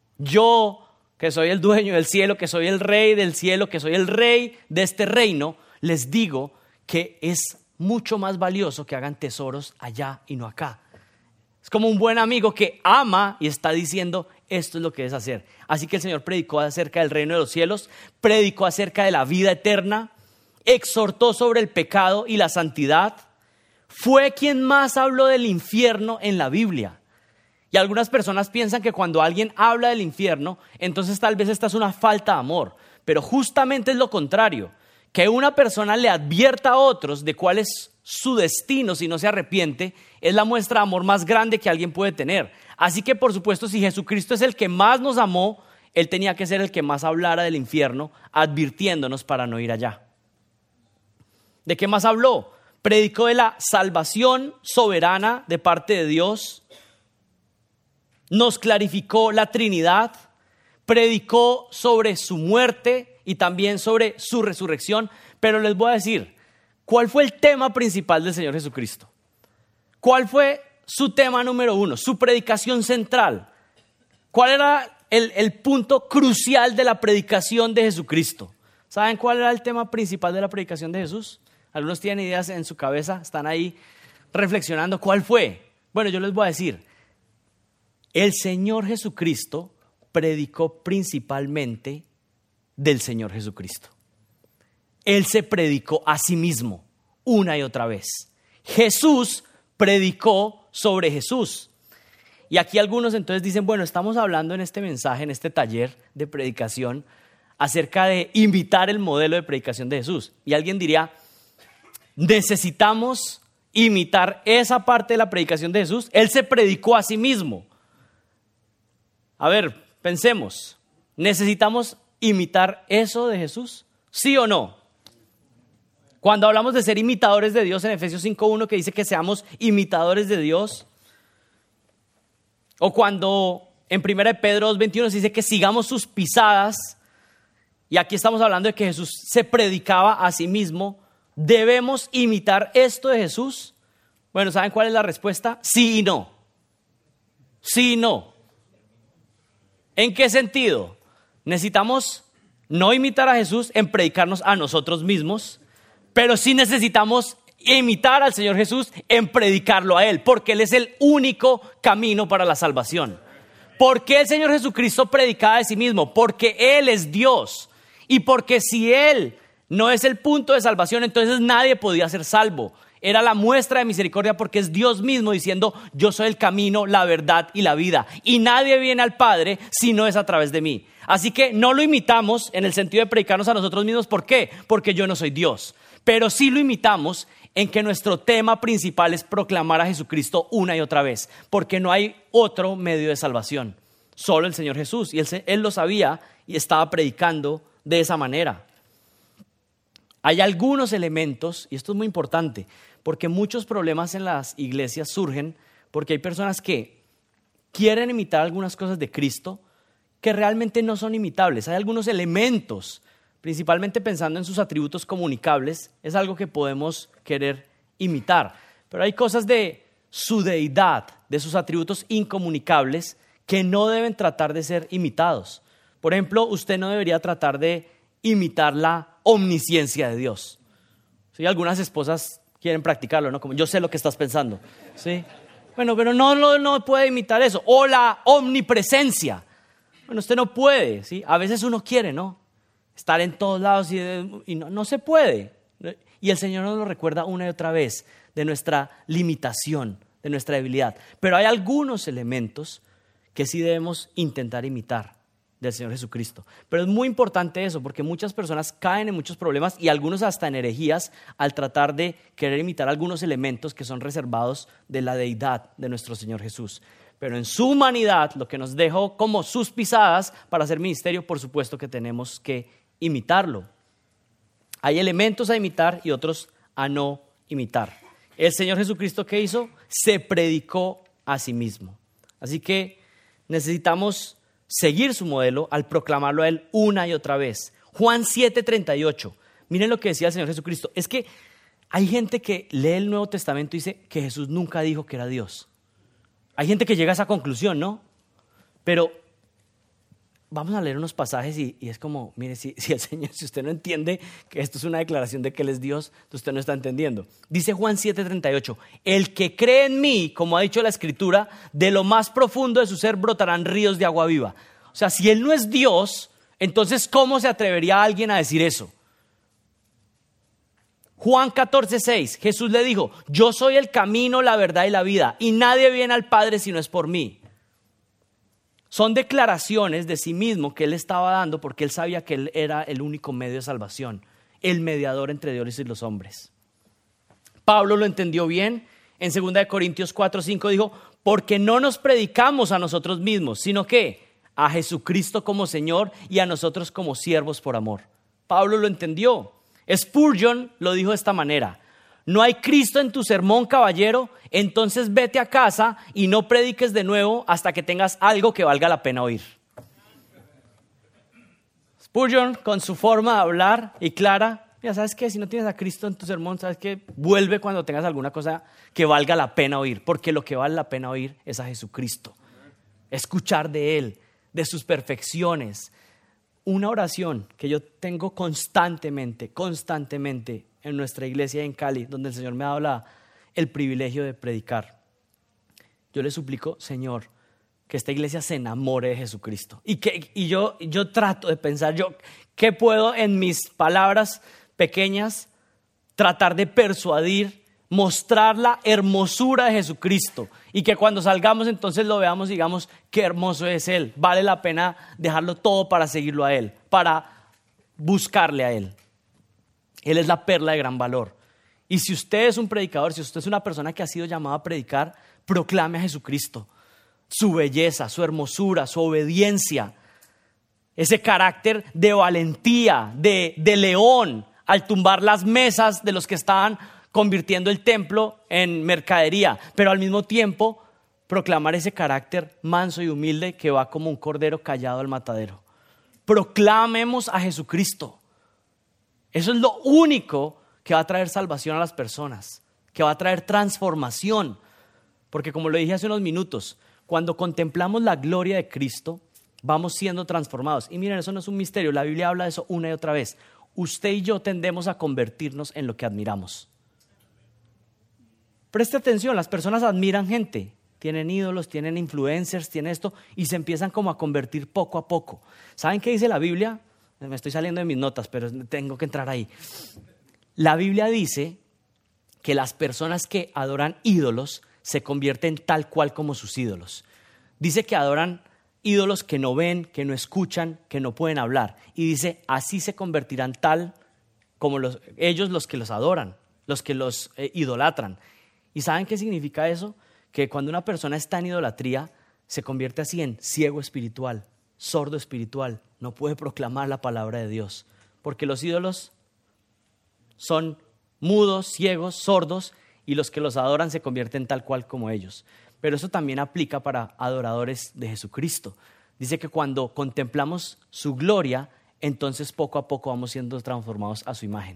A: Yo, que soy el dueño del cielo, que soy el rey del cielo, que soy el rey de este reino, les digo que es mucho más valioso que hagan tesoros allá y no acá. Es como un buen amigo que ama y está diciendo: esto es lo que es hacer. Así que el Señor predicó acerca del reino de los cielos, predicó acerca de la vida eterna, exhortó sobre el pecado y la santidad. Fue quien más habló del infierno en la Biblia. Y algunas personas piensan que cuando alguien habla del infierno, entonces tal vez esta es una falta de amor. Pero justamente es lo contrario. Que una persona le advierta a otros de cuál es su destino si no se arrepiente, es la muestra de amor más grande que alguien puede tener. Así que por supuesto, si Jesucristo es el que más nos amó, Él tenía que ser el que más hablara del infierno, advirtiéndonos para no ir allá. ¿De qué más habló? Predicó de la salvación soberana de parte de Dios. Nos clarificó la Trinidad. Predicó sobre su muerte y también sobre su resurrección. Pero les voy a decir, ¿cuál fue el tema principal del Señor Jesucristo? ¿Cuál fue su tema número uno? Su predicación central. ¿Cuál era el, el punto crucial de la predicación de Jesucristo? ¿Saben cuál era el tema principal de la predicación de Jesús? Algunos tienen ideas en su cabeza, están ahí reflexionando. ¿Cuál fue? Bueno, yo les voy a decir. El Señor Jesucristo predicó principalmente del Señor Jesucristo. Él se predicó a sí mismo una y otra vez. Jesús predicó sobre Jesús. Y aquí algunos entonces dicen: bueno, estamos hablando en este mensaje, en este taller de predicación, acerca de imitar el modelo de predicación de Jesús. Y alguien diría: necesitamos imitar esa parte de la predicación de Jesús. Él se predicó a sí mismo. A ver, pensemos, ¿necesitamos imitar eso de Jesús? ¿Sí o no? Cuando hablamos de ser imitadores de Dios en Efesios cinco uno, que dice que seamos imitadores de Dios, o cuando en primera de Pedro dos veintiuno se dice que sigamos sus pisadas, y aquí estamos hablando de que Jesús se predicaba a sí mismo, ¿debemos imitar esto de Jesús? Bueno, ¿saben cuál es la respuesta? Sí y no. Sí y no. ¿En qué sentido? Necesitamos no imitar a Jesús en predicarnos a nosotros mismos, pero sí necesitamos imitar al Señor Jesús en predicarlo a Él, porque Él es el único camino para la salvación. ¿Por qué el Señor Jesucristo predicaba de sí mismo? Porque Él es Dios. Y porque si Él no es el punto de salvación, entonces nadie podía ser salvo. Era la muestra de misericordia porque es Dios mismo diciendo, yo soy el camino, la verdad y la vida. Y nadie viene al Padre si no es a través de mí. Así que no lo imitamos en el sentido de predicarnos a nosotros mismos. ¿Por qué? Porque yo no soy Dios. Pero sí lo imitamos en que nuestro tema principal es proclamar a Jesucristo una y otra vez. Porque no hay otro medio de salvación. Solo el Señor Jesús. Y él, él lo sabía y estaba predicando de esa manera. Hay algunos elementos, y esto es muy importante, porque muchos problemas en las iglesias surgen porque hay personas que quieren imitar algunas cosas de Cristo que realmente no son imitables. Hay algunos elementos, principalmente pensando en sus atributos comunicables, es algo que podemos querer imitar. Pero hay cosas de su deidad, de sus atributos incomunicables, que no deben tratar de ser imitados. Por ejemplo, usted no debería tratar de imitar la omnisciencia de Dios. ¿Sí? Algunas esposas quieren practicarlo, ¿no? Como yo sé lo que estás pensando. ¿Sí? Bueno, pero no, no, no puede imitar eso. O la omnipresencia. Bueno, usted no puede, ¿sí? A veces uno quiere, ¿no? Estar en todos lados y, y no, no se puede. Y el Señor nos lo recuerda una y otra vez de nuestra limitación, de nuestra debilidad. Pero hay algunos elementos que sí debemos intentar imitar del Señor Jesucristo. Pero es muy importante eso, porque muchas personas caen en muchos problemas y algunos hasta en herejías al tratar de querer imitar algunos elementos que son reservados de la deidad de nuestro Señor Jesús. Pero en su humanidad, lo que nos dejó como sus pisadas para hacer ministerio, por supuesto que tenemos que imitarlo. Hay elementos a imitar y otros a no imitar. El Señor Jesucristo, ¿qué hizo? Se predicó a sí mismo. Así que necesitamos seguir su modelo al proclamarlo a Él una y otra vez. Juan siete treinta y ocho. Miren lo que decía el Señor Jesucristo. Es que hay gente que lee el Nuevo Testamento y dice que Jesús nunca dijo que era Dios. Hay gente que llega a esa conclusión, ¿no? Pero vamos a leer unos pasajes y, y es como, mire, si, si el Señor, si usted no entiende que esto es una declaración de que Él es Dios, usted no está entendiendo. Dice Juan siete treinta y ocho, el que cree en mí, como ha dicho la Escritura, de lo más profundo de su ser brotarán ríos de agua viva. O sea, si Él no es Dios, entonces ¿cómo se atrevería alguien a decir eso? Juan catorce seis, Jesús le dijo, yo soy el camino, la verdad y la vida, y nadie viene al Padre si no es por mí. Son declaraciones de sí mismo que Él estaba dando porque Él sabía que Él era el único medio de salvación, el mediador entre Dios y los hombres. Pablo lo entendió bien. En segunda de Corintios cuatro cinco dijo, porque no nos predicamos a nosotros mismos, sino que a Jesucristo como Señor y a nosotros como siervos por amor. Pablo lo entendió. Spurgeon lo dijo de esta manera, no hay Cristo en tu sermón, caballero, entonces vete a casa y no prediques de nuevo hasta que tengas algo que valga la pena oír. Spurgeon, con su forma de hablar y clara, mira, ¿sabes qué? Si no tienes a Cristo en tu sermón, ¿sabes qué? Vuelve cuando tengas alguna cosa que valga la pena oír, porque lo que vale la pena oír es a Jesucristo. Escuchar de Él, de sus perfecciones. Una oración que yo tengo constantemente, constantemente en nuestra iglesia en Cali, donde el Señor me ha dado la, el privilegio de predicar. Yo le suplico, Señor, que esta iglesia se enamore de Jesucristo. Y, que, y yo, yo trato de pensar, yo, ¿qué puedo en mis palabras pequeñas tratar de persuadir, mostrar la hermosura de Jesucristo? Y que cuando salgamos entonces lo veamos y digamos, qué hermoso es Él. Vale la pena dejarlo todo para seguirlo a Él, para buscarle a Él. Él es la perla de gran valor. Y si usted es un predicador, si usted es una persona que ha sido llamada a predicar, proclame a Jesucristo. Su belleza, su hermosura, su obediencia. Ese carácter de valentía, de, de león, al tumbar las mesas de los que estaban convirtiendo el templo en mercadería. Pero al mismo tiempo, proclamar ese carácter manso y humilde que va como un cordero callado al matadero. proclamemos a Jesucristo. Eso es lo único que va a traer salvación a las personas, que va a traer transformación. Porque como lo dije hace unos minutos, cuando contemplamos la gloria de Cristo, vamos siendo transformados. Y miren, eso no es un misterio, la Biblia habla de eso una y otra vez. Usted y yo tendemos a convertirnos en lo que admiramos. Preste atención, las personas admiran gente, tienen ídolos, tienen influencers, tienen esto, y se empiezan como a convertir poco a poco. ¿Saben qué dice la Biblia? Me estoy saliendo de mis notas, pero tengo que entrar ahí. La Biblia dice que las personas que adoran ídolos se convierten tal cual como sus ídolos. Dice que adoran ídolos que no ven, que no escuchan, que no pueden hablar. Y dice, así se convertirán tal como los, ellos los que los adoran, los que los eh, idolatran. ¿Y saben qué significa eso? Que cuando una persona está en idolatría, se convierte así en ciego espiritual, sordo espiritual. No puede proclamar la palabra de Dios. Porque los ídolos son mudos, ciegos, sordos, y los que los adoran se convierten tal cual como ellos. Pero eso también aplica para adoradores de Jesucristo. Dice que cuando contemplamos su gloria, entonces poco a poco vamos siendo transformados a su imagen.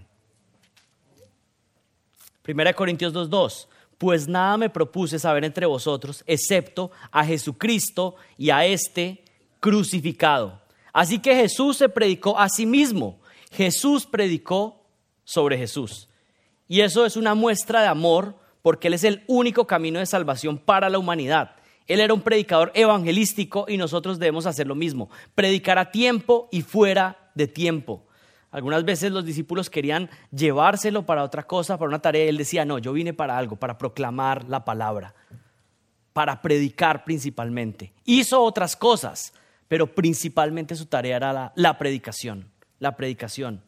A: Primera de Corintios dos dos. Pues nada me propuse saber entre vosotros, excepto a Jesucristo y a este crucificado. Así que Jesús se predicó a sí mismo. Jesús predicó sobre Jesús. Y eso es una muestra de amor, porque Él es el único camino de salvación para la humanidad. Él era un predicador evangelístico y nosotros debemos hacer lo mismo. Predicar a tiempo y fuera de tiempo. Algunas veces los discípulos querían llevárselo para otra cosa, para una tarea. Y Él decía, no, yo vine para algo, para proclamar la palabra, para predicar principalmente. Hizo otras cosas, pero principalmente su tarea era la, la predicación. La predicación.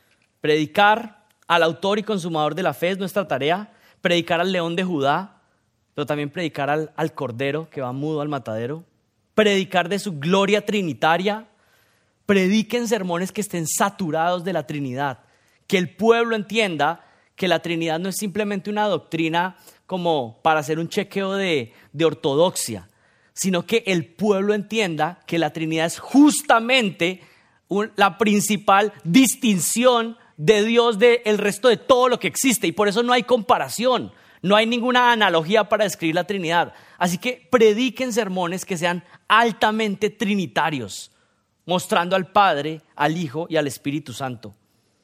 A: Predicar al autor y consumador de la fe es nuestra tarea. Predicar al león de Judá, pero también predicar al, al cordero que va mudo al matadero. Predicar de su gloria trinitaria. Prediquen sermones que estén saturados de la Trinidad. Que el pueblo entienda que la Trinidad no es simplemente una doctrina como para hacer un chequeo de, de ortodoxia, sino que el pueblo entienda que la Trinidad es justamente un, la principal distinción de Dios del resto de todo lo que existe. Y por eso no hay comparación, no hay ninguna analogía para describir la Trinidad. Así que prediquen sermones que sean altamente trinitarios, mostrando al Padre, al Hijo y al Espíritu Santo.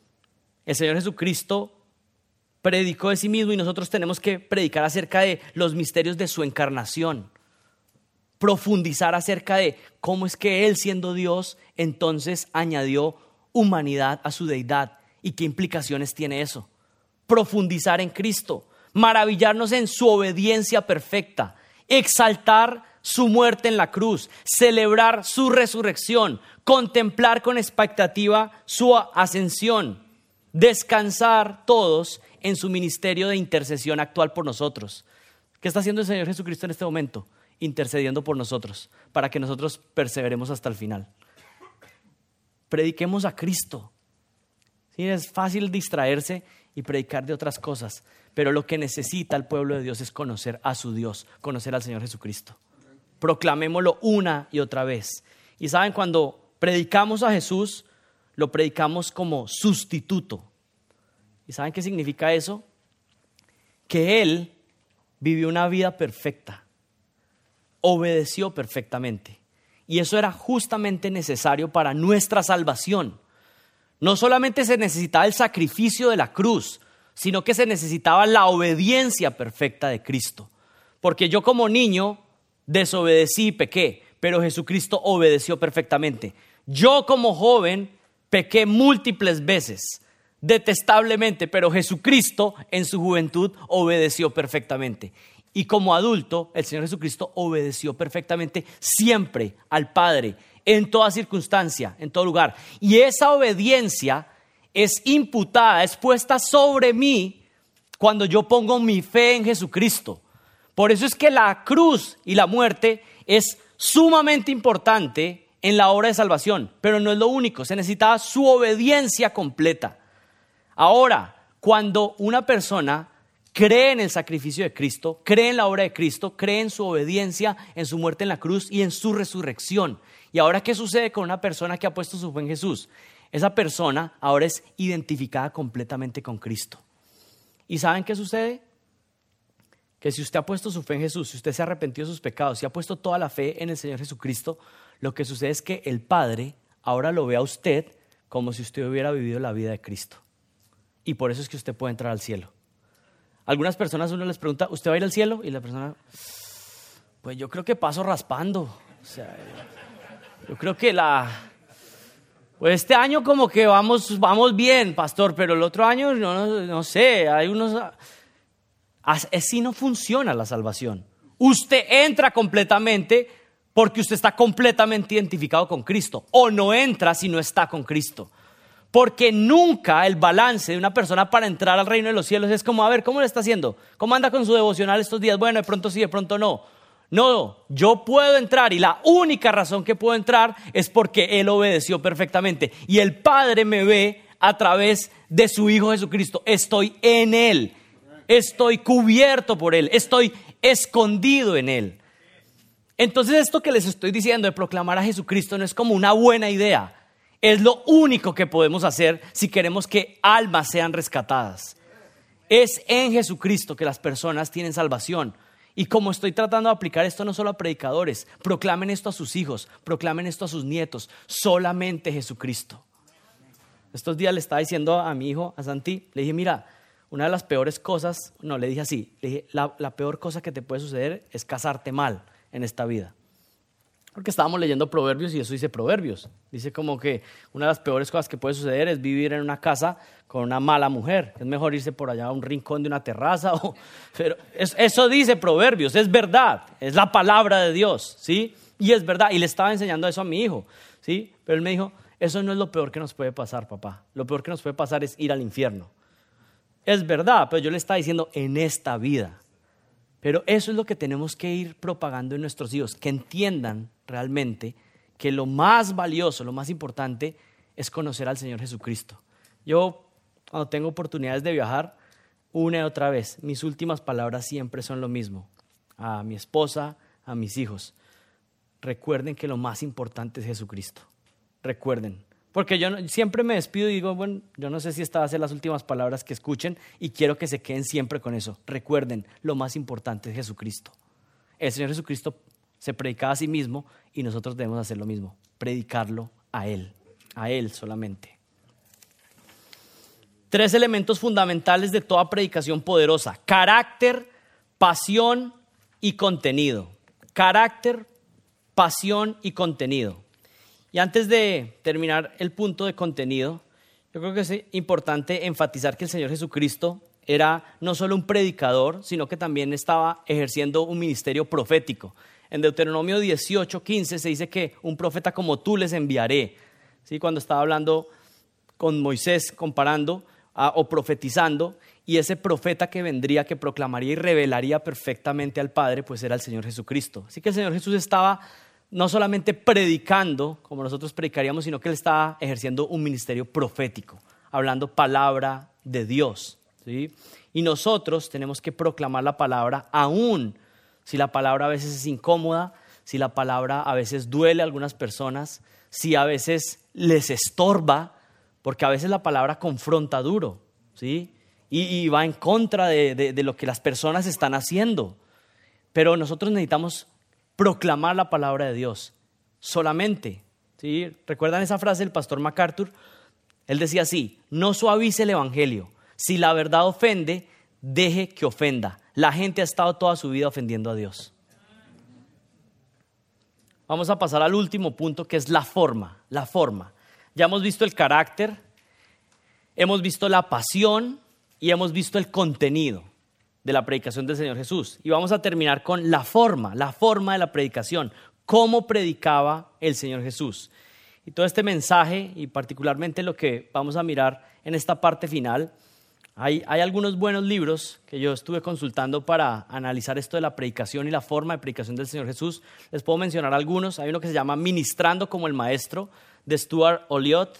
A: El Señor Jesucristo predicó de sí mismo y nosotros tenemos que predicar acerca de los misterios de su encarnación. Profundizar acerca de cómo es que Él, siendo Dios, entonces añadió humanidad a su deidad y qué implicaciones tiene eso. Profundizar en Cristo, maravillarnos en su obediencia perfecta, exaltar su muerte en la cruz, celebrar su resurrección, contemplar con expectativa su ascensión, descansar todos en su ministerio de intercesión actual por nosotros. ¿Qué está haciendo el Señor Jesucristo en este momento? Intercediendo por nosotros, para que nosotros perseveremos hasta el final. Prediquemos a Cristo. Sí, es fácil distraerse y predicar de otras cosas, pero lo que necesita el pueblo de Dios es conocer a su Dios, conocer al Señor Jesucristo. Proclamémoslo una y otra vez. Y saben, cuando predicamos a Jesús, lo predicamos como sustituto. ¿Y saben qué significa eso? Que Él vivió una vida perfecta, obedeció perfectamente. Y eso era justamente necesario para nuestra salvación. No solamente se necesitaba el sacrificio de la cruz, sino que se necesitaba la obediencia perfecta de Cristo. Porque yo como niño desobedecí y pequé, pero Jesucristo obedeció perfectamente. Yo como joven pequé múltiples veces, detestablemente, pero Jesucristo en su juventud obedeció perfectamente. Y como adulto, el Señor Jesucristo obedeció perfectamente siempre al Padre, en toda circunstancia, en todo lugar. Y esa obediencia es imputada, es puesta sobre mí cuando yo pongo mi fe en Jesucristo. Por eso es que la cruz y la muerte es sumamente importante en la obra de salvación, pero no es lo único, se necesitaba su obediencia completa. Ahora, cuando una persona cree en el sacrificio de Cristo, cree en la obra de Cristo, cree en su obediencia, en su muerte en la cruz y en su resurrección. ¿Y ahora qué sucede con una persona que ha puesto su fe en Jesús? Esa persona ahora es identificada completamente con Cristo. ¿Y saben qué sucede? Que si usted ha puesto su fe en Jesús, si usted se ha arrepentido de sus pecados, si ha puesto toda la fe en el Señor Jesucristo, lo que sucede es que el Padre ahora lo ve a usted como si usted hubiera vivido la vida de Cristo. Y por eso es que usted puede entrar al cielo. Algunas personas uno les pregunta, ¿usted va a ir al cielo? Y la persona, pues yo creo que paso raspando. O sea, yo creo que la... Pues este año como que vamos, vamos bien, pastor, pero el otro año no, no, no sé, hay unos... Así no funciona la salvación. Usted entra completamente porque usted está completamente identificado con Cristo. O no entra si no está con Cristo. Porque nunca el balance de una persona para entrar al reino de los cielos es como, a ver, ¿cómo le está haciendo? ¿Cómo anda con su devocional estos días? Bueno, de pronto sí, de pronto no. No, yo puedo entrar y la única razón que puedo entrar es porque Él obedeció perfectamente. Y el Padre me ve a través de su Hijo Jesucristo. Estoy en Él, estoy cubierto por Él, estoy escondido en Él. Entonces esto que les estoy diciendo de proclamar a Jesucristo no es como una buena idea. Es lo único que podemos hacer si queremos que almas sean rescatadas. Es en Jesucristo que las personas tienen salvación. Y como estoy tratando de aplicar esto no solo a predicadores, proclamen esto a sus hijos, proclamen esto a sus nietos, solamente Jesucristo. Estos días le estaba diciendo a mi hijo, a Santi, le dije, mira, una de las peores cosas, no, le dije así, le dije, la, la peor cosa que te puede suceder es casarte mal en esta vida. Porque estábamos leyendo Proverbios y eso dice Proverbios. Dice como que una de las peores cosas que puede suceder es vivir en una casa con una mala mujer. Es mejor irse por allá a un rincón de una terraza. O, pero es, eso dice Proverbios, es verdad, es la palabra de Dios, ¿sí? Y es verdad, y le estaba enseñando eso a mi hijo, ¿sí? Pero él me dijo, eso no es lo peor que nos puede pasar, papá. Lo peor que nos puede pasar es ir al infierno. Es verdad, pero yo le estaba diciendo en esta vida. Pero eso es lo que tenemos que ir propagando en nuestros hijos, que entiendan realmente que lo más valioso, lo más importante es conocer al Señor Jesucristo. Yo, cuando tengo oportunidades de viajar, una y otra vez, mis últimas palabras siempre son lo mismo. A mi esposa, a mis hijos. Recuerden que lo más importante es Jesucristo. Recuerden. Porque yo no, siempre me despido y digo, bueno, yo no sé si estas van a ser las últimas palabras que escuchen y quiero que se queden siempre con eso. Recuerden, lo más importante es Jesucristo. El Señor Jesucristo se predicaba a sí mismo y nosotros debemos hacer lo mismo, predicarlo a Él, a Él solamente. Tres elementos fundamentales de toda predicación poderosa: carácter, pasión y contenido. Carácter, pasión y contenido. Y antes de terminar el punto de contenido, yo creo que es importante enfatizar que el Señor Jesucristo era no solo un predicador, sino que también estaba ejerciendo un ministerio profético. En Deuteronomio dieciocho, quince se dice que un profeta como tú les enviaré. ¿Sí? Cuando estaba hablando con Moisés, comparando a, o profetizando, y ese profeta que vendría, que proclamaría y revelaría perfectamente al Padre, pues era el Señor Jesucristo. Así que el Señor Jesús estaba no solamente predicando, como nosotros predicaríamos, sino que Él estaba ejerciendo un ministerio profético, hablando palabra de Dios, ¿sí? Y nosotros tenemos que proclamar la palabra, aún si la palabra a veces es incómoda, si la palabra a veces duele a algunas personas, si a veces les estorba, porque a veces la palabra confronta duro, ¿sí? Y, y va en contra de, de, de lo que las personas están haciendo. Pero nosotros necesitamos proclamar la palabra de Dios solamente, ¿sí? ¿Recuerdan esa frase del pastor MacArthur? Él decía así: no suavice el evangelio, si la verdad ofende, deje que ofenda. La gente ha estado toda su vida ofendiendo a Dios. Vamos a pasar al último punto, que es la forma, la forma. Ya hemos visto el carácter, hemos visto la pasión y hemos visto el contenido de la predicación del Señor Jesús. Y vamos a terminar con la forma, la forma de la predicación, cómo predicaba el Señor Jesús. Y todo este mensaje, y particularmente lo que vamos a mirar en esta parte final, hay, hay algunos buenos libros que yo estuve consultando para analizar esto de la predicación y la forma de predicación del Señor Jesús. Les puedo mencionar algunos. Hay uno que se llama Ministrando como el Maestro, de Stuart Olyott.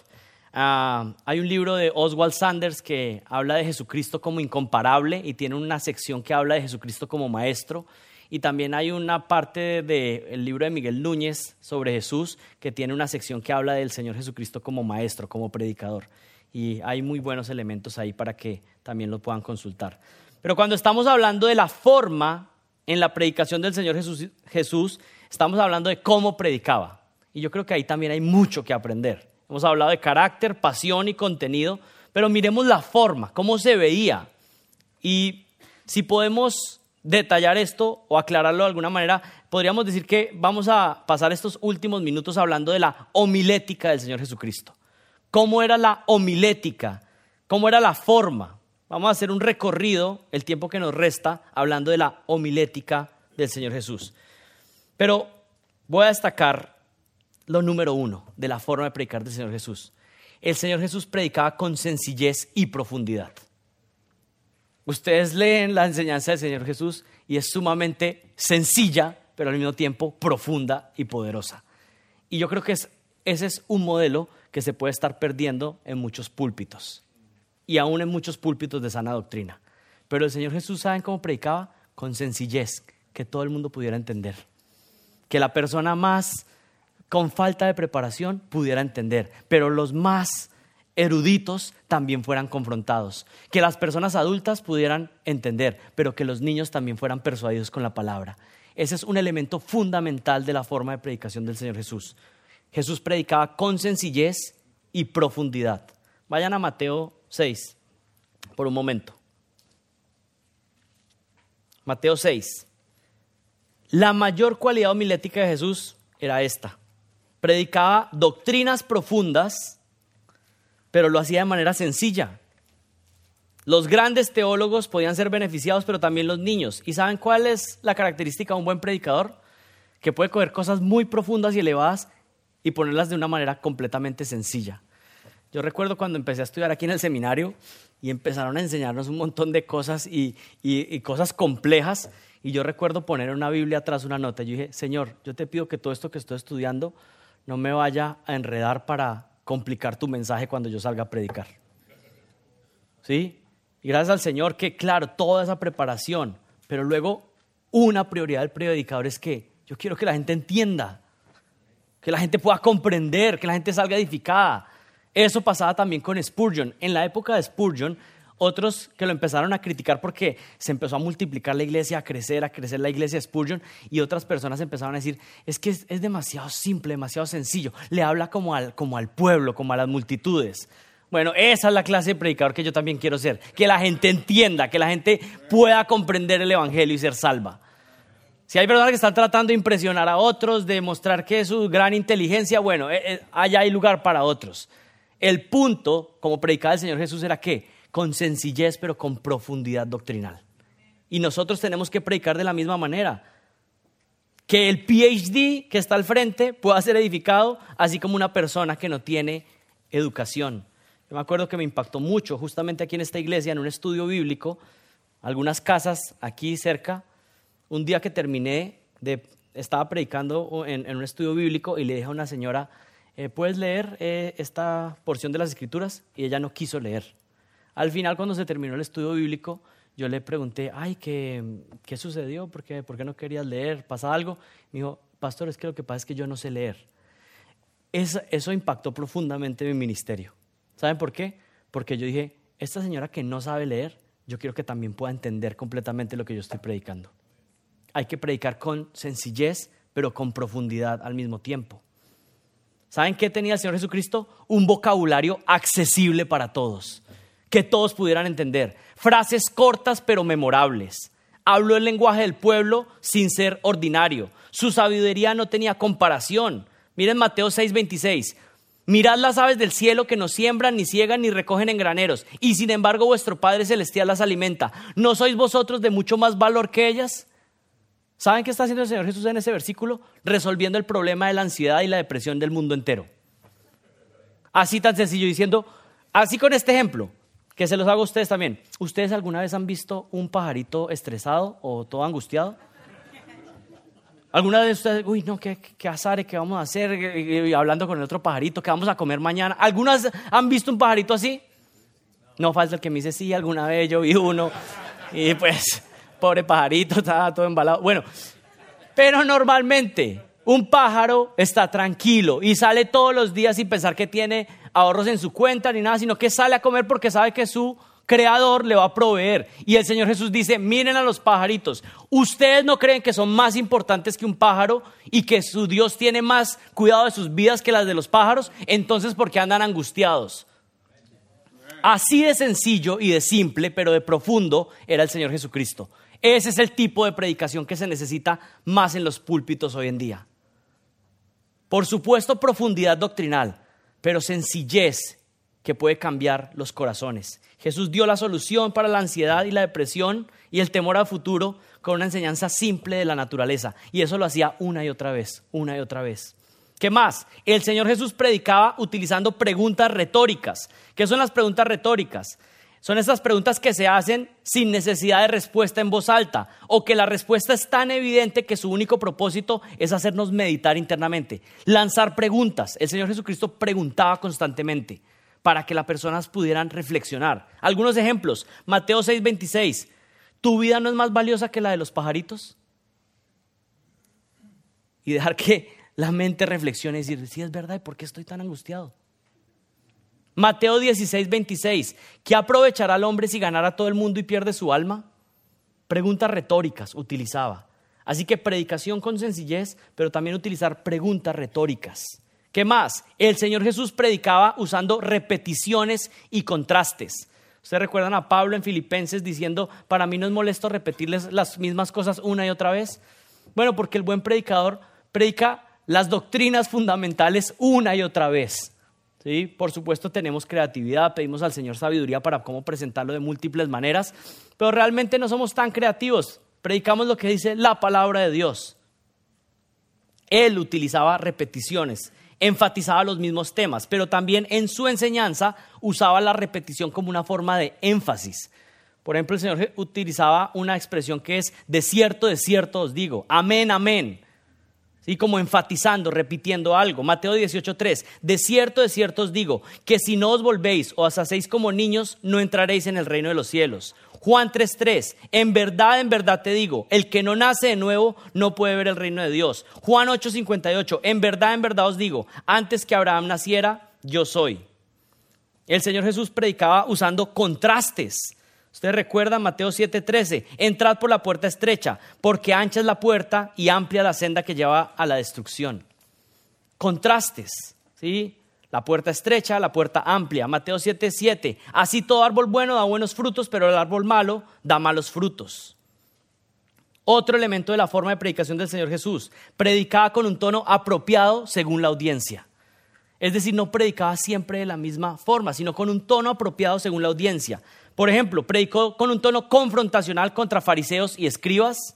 A: Uh, hay un libro de Oswald Sanders que habla de Jesucristo como incomparable y tiene una sección que habla de Jesucristo como maestro. Y también hay una parte del libro de Miguel Núñez sobre Jesús que tiene una sección que habla del Señor Jesucristo como maestro, como predicador. Y hay muy buenos elementos ahí para que también lo puedan consultar. Pero cuando estamos hablando de la forma en la predicación del Señor Jesús, Jesús, estamos hablando de cómo predicaba. Y yo creo que ahí también hay mucho que aprender. Hemos hablado de carácter, pasión y contenido, pero miremos la forma, cómo se veía. Y si podemos detallar esto o aclararlo de alguna manera, podríamos decir que vamos a pasar estos últimos minutos hablando de la homilética del Señor Jesucristo. ¿Cómo era la homilética? ¿Cómo era la forma? Vamos a hacer un recorrido, el tiempo que nos resta, hablando de la homilética del Señor Jesús. Pero voy a destacar lo número uno de la forma de predicar del Señor Jesús. El Señor Jesús predicaba con sencillez y profundidad. Ustedes leen la enseñanza del Señor Jesús y es sumamente sencilla, pero al mismo tiempo profunda y poderosa. Y yo creo que es, ese es un modelo que se puede estar perdiendo en muchos púlpitos y aún en muchos púlpitos de sana doctrina. Pero el Señor Jesús, ¿saben cómo predicaba? Con sencillez, que todo el mundo pudiera entender. Que la persona más con falta de preparación pudiera entender, pero los más eruditos también fueran confrontados. Que las personas adultas pudieran entender, pero que los niños también fueran persuadidos con la palabra. Ese es un elemento fundamental de la forma de predicación del Señor Jesús. Jesús predicaba con sencillez y profundidad. Vayan a Mateo seis por un momento. Mateo seis. La mayor cualidad homilética de Jesús era esta. Predicaba doctrinas profundas, pero lo hacía de manera sencilla. Los grandes teólogos podían ser beneficiados, pero también los niños. ¿Y saben cuál es la característica de un buen predicador? Que puede coger cosas muy profundas y elevadas y ponerlas de una manera completamente sencilla. Yo recuerdo cuando empecé a estudiar aquí en el seminario y empezaron a enseñarnos un montón de cosas y, y, y cosas complejas. Y yo recuerdo poner en una Biblia atrás una nota. Yo dije, Señor, yo te pido que todo esto que estoy estudiando no me vaya a enredar para complicar tu mensaje cuando yo salga a predicar. ¿Sí? Y gracias al Señor que, claro, toda esa preparación, pero luego una prioridad del predicador es que yo quiero que la gente entienda, que la gente pueda comprender, que la gente salga edificada. Eso pasaba también con Spurgeon. En la época de Spurgeon, otros que lo empezaron a criticar porque se empezó a multiplicar la iglesia, a crecer, a crecer la iglesia de Spurgeon, y otras personas empezaron a decir, es que es, es demasiado simple, demasiado sencillo, le habla como al, como al pueblo, como a las multitudes. Bueno, esa es la clase de predicador que yo también quiero ser, que la gente entienda, que la gente pueda comprender el evangelio y ser salva. Si hay personas que están tratando de impresionar a otros, de mostrar que es su gran inteligencia, bueno, eh, eh, allá hay lugar para otros. El punto, como predicaba el Señor Jesús, era que con sencillez, pero con profundidad doctrinal. Y nosotros tenemos que predicar de la misma manera. Que el P H D que está al frente pueda ser edificado, así como una persona que no tiene educación. Yo me acuerdo que me impactó mucho, justamente aquí en esta iglesia, en un estudio bíblico, algunas casas aquí cerca, un día que terminé, de, estaba predicando en, en un estudio bíblico y le dije a una señora, eh, ¿puedes leer eh, esta porción de las Escrituras? Y ella no quiso leer. Al final, cuando se terminó el estudio bíblico, yo le pregunté, ay, ¿qué, qué sucedió? ¿Por qué, ¿Por qué no querías leer? ¿Pasa algo? Me dijo, pastor, es que lo que pasa es que yo no sé leer. Eso, eso impactó profundamente mi ministerio. ¿Saben por qué? Porque yo dije, esta señora que no sabe leer, yo quiero que también pueda entender completamente lo que yo estoy predicando. Hay que predicar con sencillez, pero con profundidad al mismo tiempo. ¿Saben qué tenía el Señor Jesucristo? Un vocabulario accesible para todos, que todos pudieran entender. Frases cortas pero memorables. Habló el lenguaje del pueblo sin ser ordinario. Su sabiduría no tenía comparación. Miren Mateo seis veintiséis. Mirad las aves del cielo que no siembran, ni ciegan, ni recogen en graneros, y sin embargo vuestro Padre Celestial las alimenta. ¿No sois vosotros de mucho más valor que ellas? ¿Saben qué está haciendo el Señor Jesús en ese versículo? Resolviendo el problema de la ansiedad y la depresión del mundo entero. Así tan sencillo, diciendo, así con este ejemplo, que se los hago a ustedes también. ¿Ustedes alguna vez han visto un pajarito estresado o todo angustiado? ¿Alguna vez ustedes, uy, no, qué, qué azar, qué vamos a hacer? Y, y hablando con el otro pajarito, ¿qué vamos a comer mañana? ¿Algunas han visto un pajarito así? No falta el que me dice, sí, alguna vez yo vi uno. Y pues, pobre pajarito, estaba todo embalado. Bueno, pero normalmente un pájaro está tranquilo y sale todos los días sin pensar que tiene ahorros en su cuenta ni nada, sino que sale a comer porque sabe que su Creador le va a proveer. Y el Señor Jesús dice, miren a los pajaritos. ¿Ustedes no creen que son más importantes que un pájaro y que su Dios tiene más cuidado de sus vidas que las de los pájaros? Entonces, ¿por qué andan angustiados? Así de sencillo y de simple, pero de profundo, era el Señor Jesucristo. Ese es el tipo de predicación que se necesita más en los púlpitos hoy en día. Por supuesto, profundidad doctrinal, pero sencillez que puede cambiar los corazones. Jesús dio la solución para la ansiedad y la depresión y el temor al futuro con una enseñanza simple de la naturaleza. Y eso lo hacía una y otra vez, una y otra vez. ¿Qué más? El Señor Jesús predicaba utilizando preguntas retóricas. ¿Qué son las preguntas retóricas? Son esas preguntas que se hacen sin necesidad de respuesta en voz alta o que la respuesta es tan evidente que su único propósito es hacernos meditar internamente. Lanzar preguntas. El Señor Jesucristo preguntaba constantemente para que las personas pudieran reflexionar. Algunos ejemplos. Mateo seis veintiséis. ¿Tu vida no es más valiosa que la de los pajaritos? Y dejar que la mente reflexione y decir, sí es verdad, ¿y por qué estoy tan angustiado? Mateo dieciséis veintiséis. ¿Qué aprovechará el hombre si ganara todo el mundo y pierde su alma? Preguntas retóricas utilizaba. Así que predicación con sencillez, pero también utilizar preguntas retóricas. ¿Qué más? El Señor Jesús predicaba usando repeticiones y contrastes. ¿Ustedes recuerdan a Pablo en Filipenses diciendo, para mí no es molesto repetirles las mismas cosas una y otra vez? Bueno, porque el buen predicador predica las doctrinas fundamentales una y otra vez. ¿Sí? Por supuesto tenemos creatividad, pedimos al Señor sabiduría para cómo presentarlo de múltiples maneras, pero realmente no somos tan creativos. Predicamos lo que dice la palabra de Dios. Él utilizaba repeticiones, enfatizaba los mismos temas, pero también en su enseñanza usaba la repetición como una forma de énfasis. Por ejemplo, el Señor utilizaba una expresión que es de cierto, de cierto os digo, amén, amén. ¿Sí? Como enfatizando, repitiendo algo. Mateo dieciocho tres, de cierto, de cierto os digo, que si no os volvéis o os hacéis como niños, no entraréis en el reino de los cielos. Juan tres tres, en verdad, en verdad te digo, el que no nace de nuevo no puede ver el reino de Dios. Juan ocho cincuenta y ocho, en verdad, en verdad os digo, antes que Abraham naciera, yo soy. El Señor Jesús predicaba usando contrastes. Ustedes recuerdan Mateo siete trece, entrad por la puerta estrecha, porque ancha es la puerta y amplia la senda que lleva a la destrucción. Contrastes, ¿sí? La puerta estrecha, la puerta amplia. Mateo siete siete, así todo árbol bueno da buenos frutos, pero el árbol malo da malos frutos. Otro elemento de la forma de predicación del Señor Jesús, predicaba con un tono apropiado según la audiencia. Es decir, no predicaba siempre de la misma forma, sino con un tono apropiado según la audiencia. Por ejemplo, predicó con un tono confrontacional contra fariseos y escribas.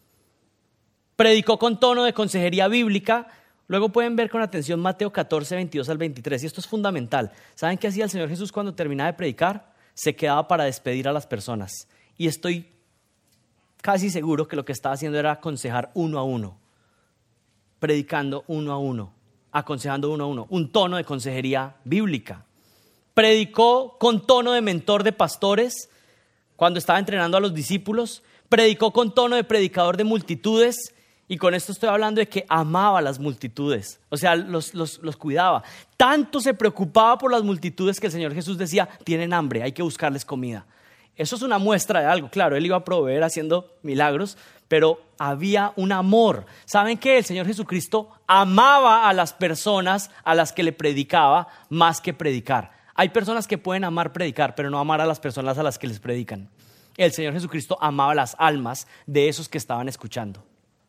A: Predicó con tono de consejería bíblica. Luego pueden ver con atención Mateo catorce, veintidós al veintitrés. Y esto es fundamental. ¿Saben qué hacía el Señor Jesús cuando terminaba de predicar? Se quedaba para despedir a las personas. Y estoy casi seguro que lo que estaba haciendo era aconsejar uno a uno. Predicando uno a uno. Aconsejando uno a uno. Un tono de consejería bíblica. Predicó con tono de mentor de pastores cuando estaba entrenando a los discípulos. Predicó con tono de predicador de multitudes. Y con esto estoy hablando de que amaba a las multitudes. O sea, los, los, los cuidaba. Tanto se preocupaba por las multitudes que el Señor Jesús decía, tienen hambre, hay que buscarles comida. Eso es una muestra de algo. Claro, Él iba a proveer haciendo milagros, pero había un amor. ¿Saben qué? El Señor Jesucristo amaba a las personas a las que le predicaba más que predicar. Hay personas que pueden amar predicar, pero no amar a las personas a las que les predican. El Señor Jesucristo amaba las almas de esos que estaban escuchando.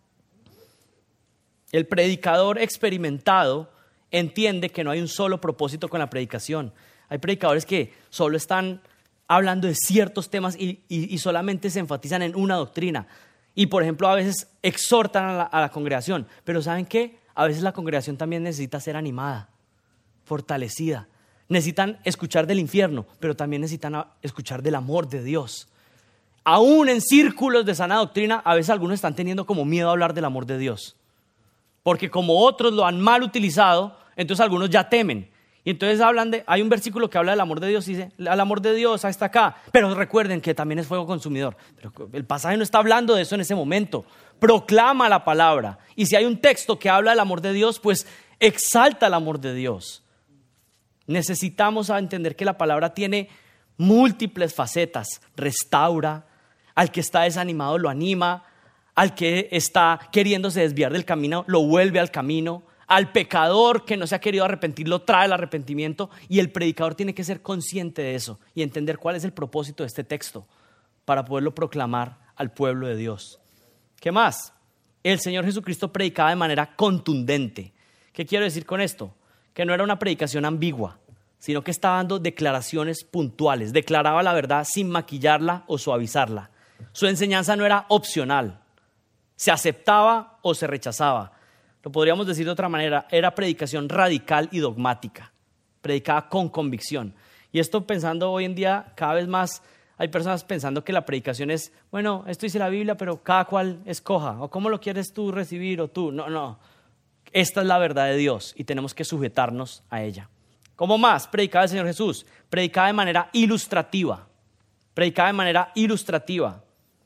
A: El predicador experimentado entiende que no hay un solo propósito con la predicación. Hay predicadores que solo están hablando de ciertos temas y, y, y solamente se enfatizan en una doctrina. Y por ejemplo, a veces exhortan a la, a la congregación. Pero ¿saben qué? A veces la congregación también necesita ser animada, fortalecida. Necesitan escuchar del infierno, pero también necesitan escuchar del amor de Dios. aún en círculos de sana doctrina, a veces algunos están teniendo como miedo a hablar del amor de Dios. Porque como otros lo han mal utilizado, entonces algunos ya temen. Y entonces hablan de, hay un versículo que habla del amor de Dios y dice, el amor de Dios está acá, pero recuerden que también es fuego consumidor. Pero el pasaje no está hablando de eso en ese momento. Proclama la palabra. Y si hay un texto que habla del amor de Dios, pues exalta el amor de Dios. Necesitamos entender que la palabra tiene múltiples facetas. Restaura, al que está desanimado lo anima, al que está queriéndose desviar del camino lo vuelve al camino, al pecador que no se ha querido arrepentir lo trae el arrepentimiento, y el predicador tiene que ser consciente de eso y entender cuál es el propósito de este texto para poderlo proclamar al pueblo de Dios. ¿Qué más? El Señor Jesucristo predicaba de manera contundente. ¿Qué quiero decir con esto? Que no era una predicación ambigua, sino que estaba dando declaraciones puntuales. Declaraba la verdad sin maquillarla o suavizarla. Su enseñanza no era opcional. Se aceptaba o se rechazaba. Lo podríamos decir de otra manera, era predicación radical y dogmática. Predicaba con convicción. Y esto pensando hoy en día, cada vez más hay personas pensando que la predicación es, bueno, esto dice la Biblia, pero cada cual escoja. O cómo lo quieres tú recibir o tú. No, no. Esta es la verdad de Dios y tenemos que sujetarnos a ella. ¿Cómo más predicaba el Señor Jesús? Predicaba de manera ilustrativa. Predicaba de manera ilustrativa.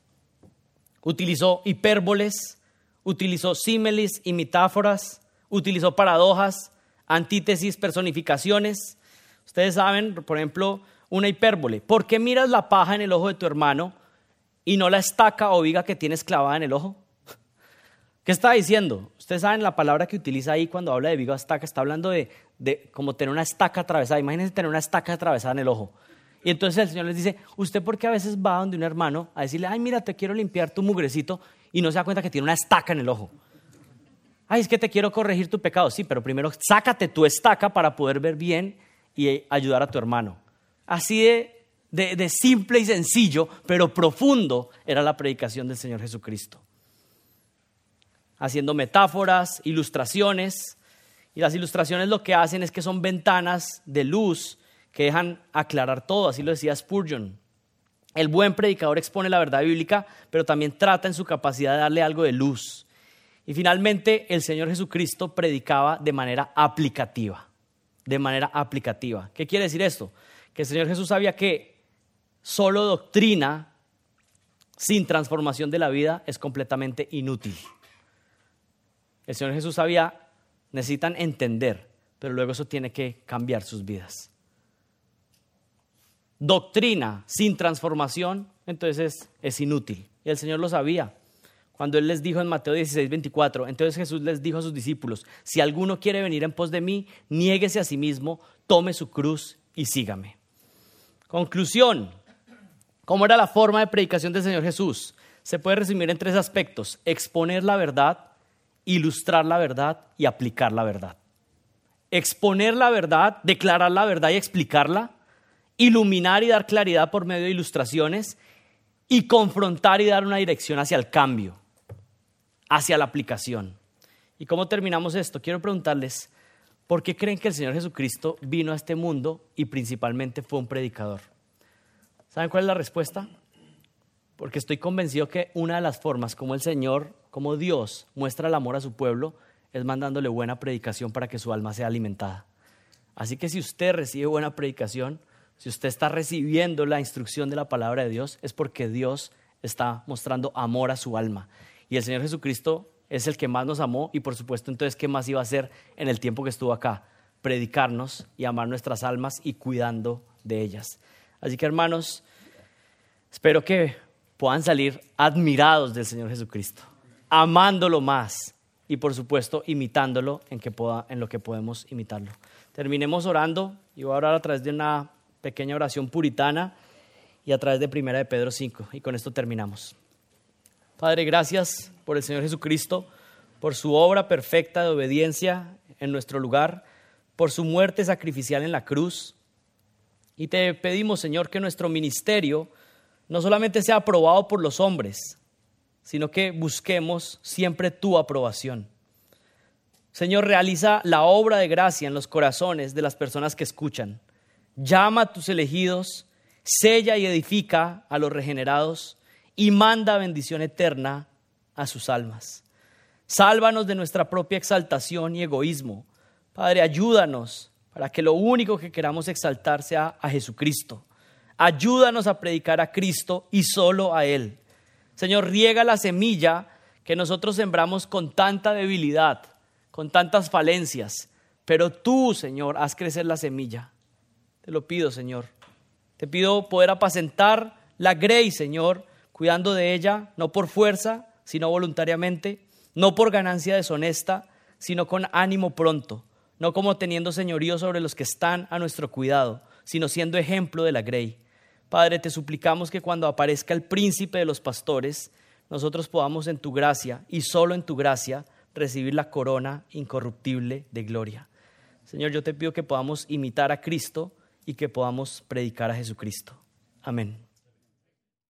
A: Utilizó hipérboles, utilizó símiles y metáforas, utilizó paradojas, antítesis, personificaciones. Ustedes saben, por ejemplo, una hipérbole. ¿Por qué miras la paja en el ojo de tu hermano y no la estaca o viga que tienes clavada en el ojo? ¿Qué está diciendo? Ustedes saben la palabra que utiliza ahí cuando habla de viga o estaca. Está hablando de, de como tener una estaca atravesada. Imagínense tener una estaca atravesada en el ojo. Y entonces el Señor les dice, ¿usted por qué a veces va donde un hermano a decirle, ay, mira, te quiero limpiar tu mugrecito, y no se da cuenta que tiene una estaca en el ojo? Ay, es que te quiero corregir tu pecado. Sí, pero primero sácate tu estaca para poder ver bien y ayudar a tu hermano. Así de, de, de simple y sencillo, pero profundo era la predicación del Señor Jesucristo. Haciendo metáforas, ilustraciones, y las ilustraciones lo que hacen es que son ventanas de luz que dejan aclarar todo, así lo decía Spurgeon. El buen predicador expone la verdad bíblica, pero también trata en su capacidad de darle algo de luz. Y finalmente, el Señor Jesucristo predicaba de manera aplicativa, de manera aplicativa. ¿Qué quiere decir esto? Que el Señor Jesús sabía que solo doctrina sin transformación de la vida es completamente inútil. El Señor Jesús sabía, necesitan entender, pero luego eso tiene que cambiar sus vidas. Doctrina sin transformación, entonces es, es inútil. Y el Señor lo sabía. Cuando Él les dijo en Mateo dieciséis, veinticuatro, entonces Jesús les dijo a sus discípulos, si alguno quiere venir en pos de mí, niéguese a sí mismo, tome su cruz y sígame. Conclusión. ¿Cómo era la forma de predicación del Señor Jesús? Se puede resumir en tres aspectos: exponer la verdad, ilustrar la verdad y aplicar la verdad. Exponer la verdad, declarar la verdad y explicarla, iluminar y dar claridad por medio de ilustraciones, y confrontar y dar una dirección hacia el cambio, hacia la aplicación. ¿Y cómo terminamos esto? Quiero preguntarles, ¿por qué creen que el Señor Jesucristo vino a este mundo y principalmente fue un predicador? ¿Saben cuál es la respuesta? Porque estoy convencido que una de las formas como el Señor, como Dios, muestra el amor a su pueblo es mandándole buena predicación para que su alma sea alimentada. Así que si usted recibe buena predicación, si usted está recibiendo la instrucción de la palabra de Dios, es porque Dios está mostrando amor a su alma. Y el Señor Jesucristo es el que más nos amó y por supuesto entonces, ¿qué más iba a hacer en el tiempo que estuvo acá? Predicarnos y amar nuestras almas y cuidando de ellas. Así que hermanos, espero que puedan salir admirados del Señor Jesucristo, amándolo más y por supuesto imitándolo en, que pueda, en lo que podemos imitarlo. Terminemos orando y voy a orar a través de una pequeña oración puritana y a través de Primera de Pedro cinco. Y con esto terminamos. Padre, gracias por el Señor Jesucristo, por su obra perfecta de obediencia en nuestro lugar, por su muerte sacrificial en la cruz. Y te pedimos, Señor, que nuestro ministerio no solamente sea aprobado por los hombres, sino que busquemos siempre tu aprobación. Señor, realiza la obra de gracia en los corazones de las personas que escuchan. Llama a tus elegidos, sella y edifica a los regenerados y manda bendición eterna a sus almas. Sálvanos de nuestra propia exaltación y egoísmo. Padre, ayúdanos para que lo único que queramos exaltar sea a Jesucristo. Ayúdanos a predicar a Cristo y solo a Él. Señor, riega la semilla que nosotros sembramos con tanta debilidad, con tantas falencias, pero tú, Señor, haz crecer la semilla. Te lo pido, Señor. Te pido poder apacentar la grey, Señor, cuidando de ella, no por fuerza, sino voluntariamente, no por ganancia deshonesta, sino con ánimo pronto, no como teniendo señorío sobre los que están a nuestro cuidado, sino siendo ejemplo de la grey. Padre, te suplicamos que cuando aparezca el príncipe de los pastores, nosotros podamos en tu gracia y solo en tu gracia recibir la corona incorruptible de gloria. Señor, yo te pido que podamos imitar a Cristo y que podamos predicar a Jesucristo. Amén.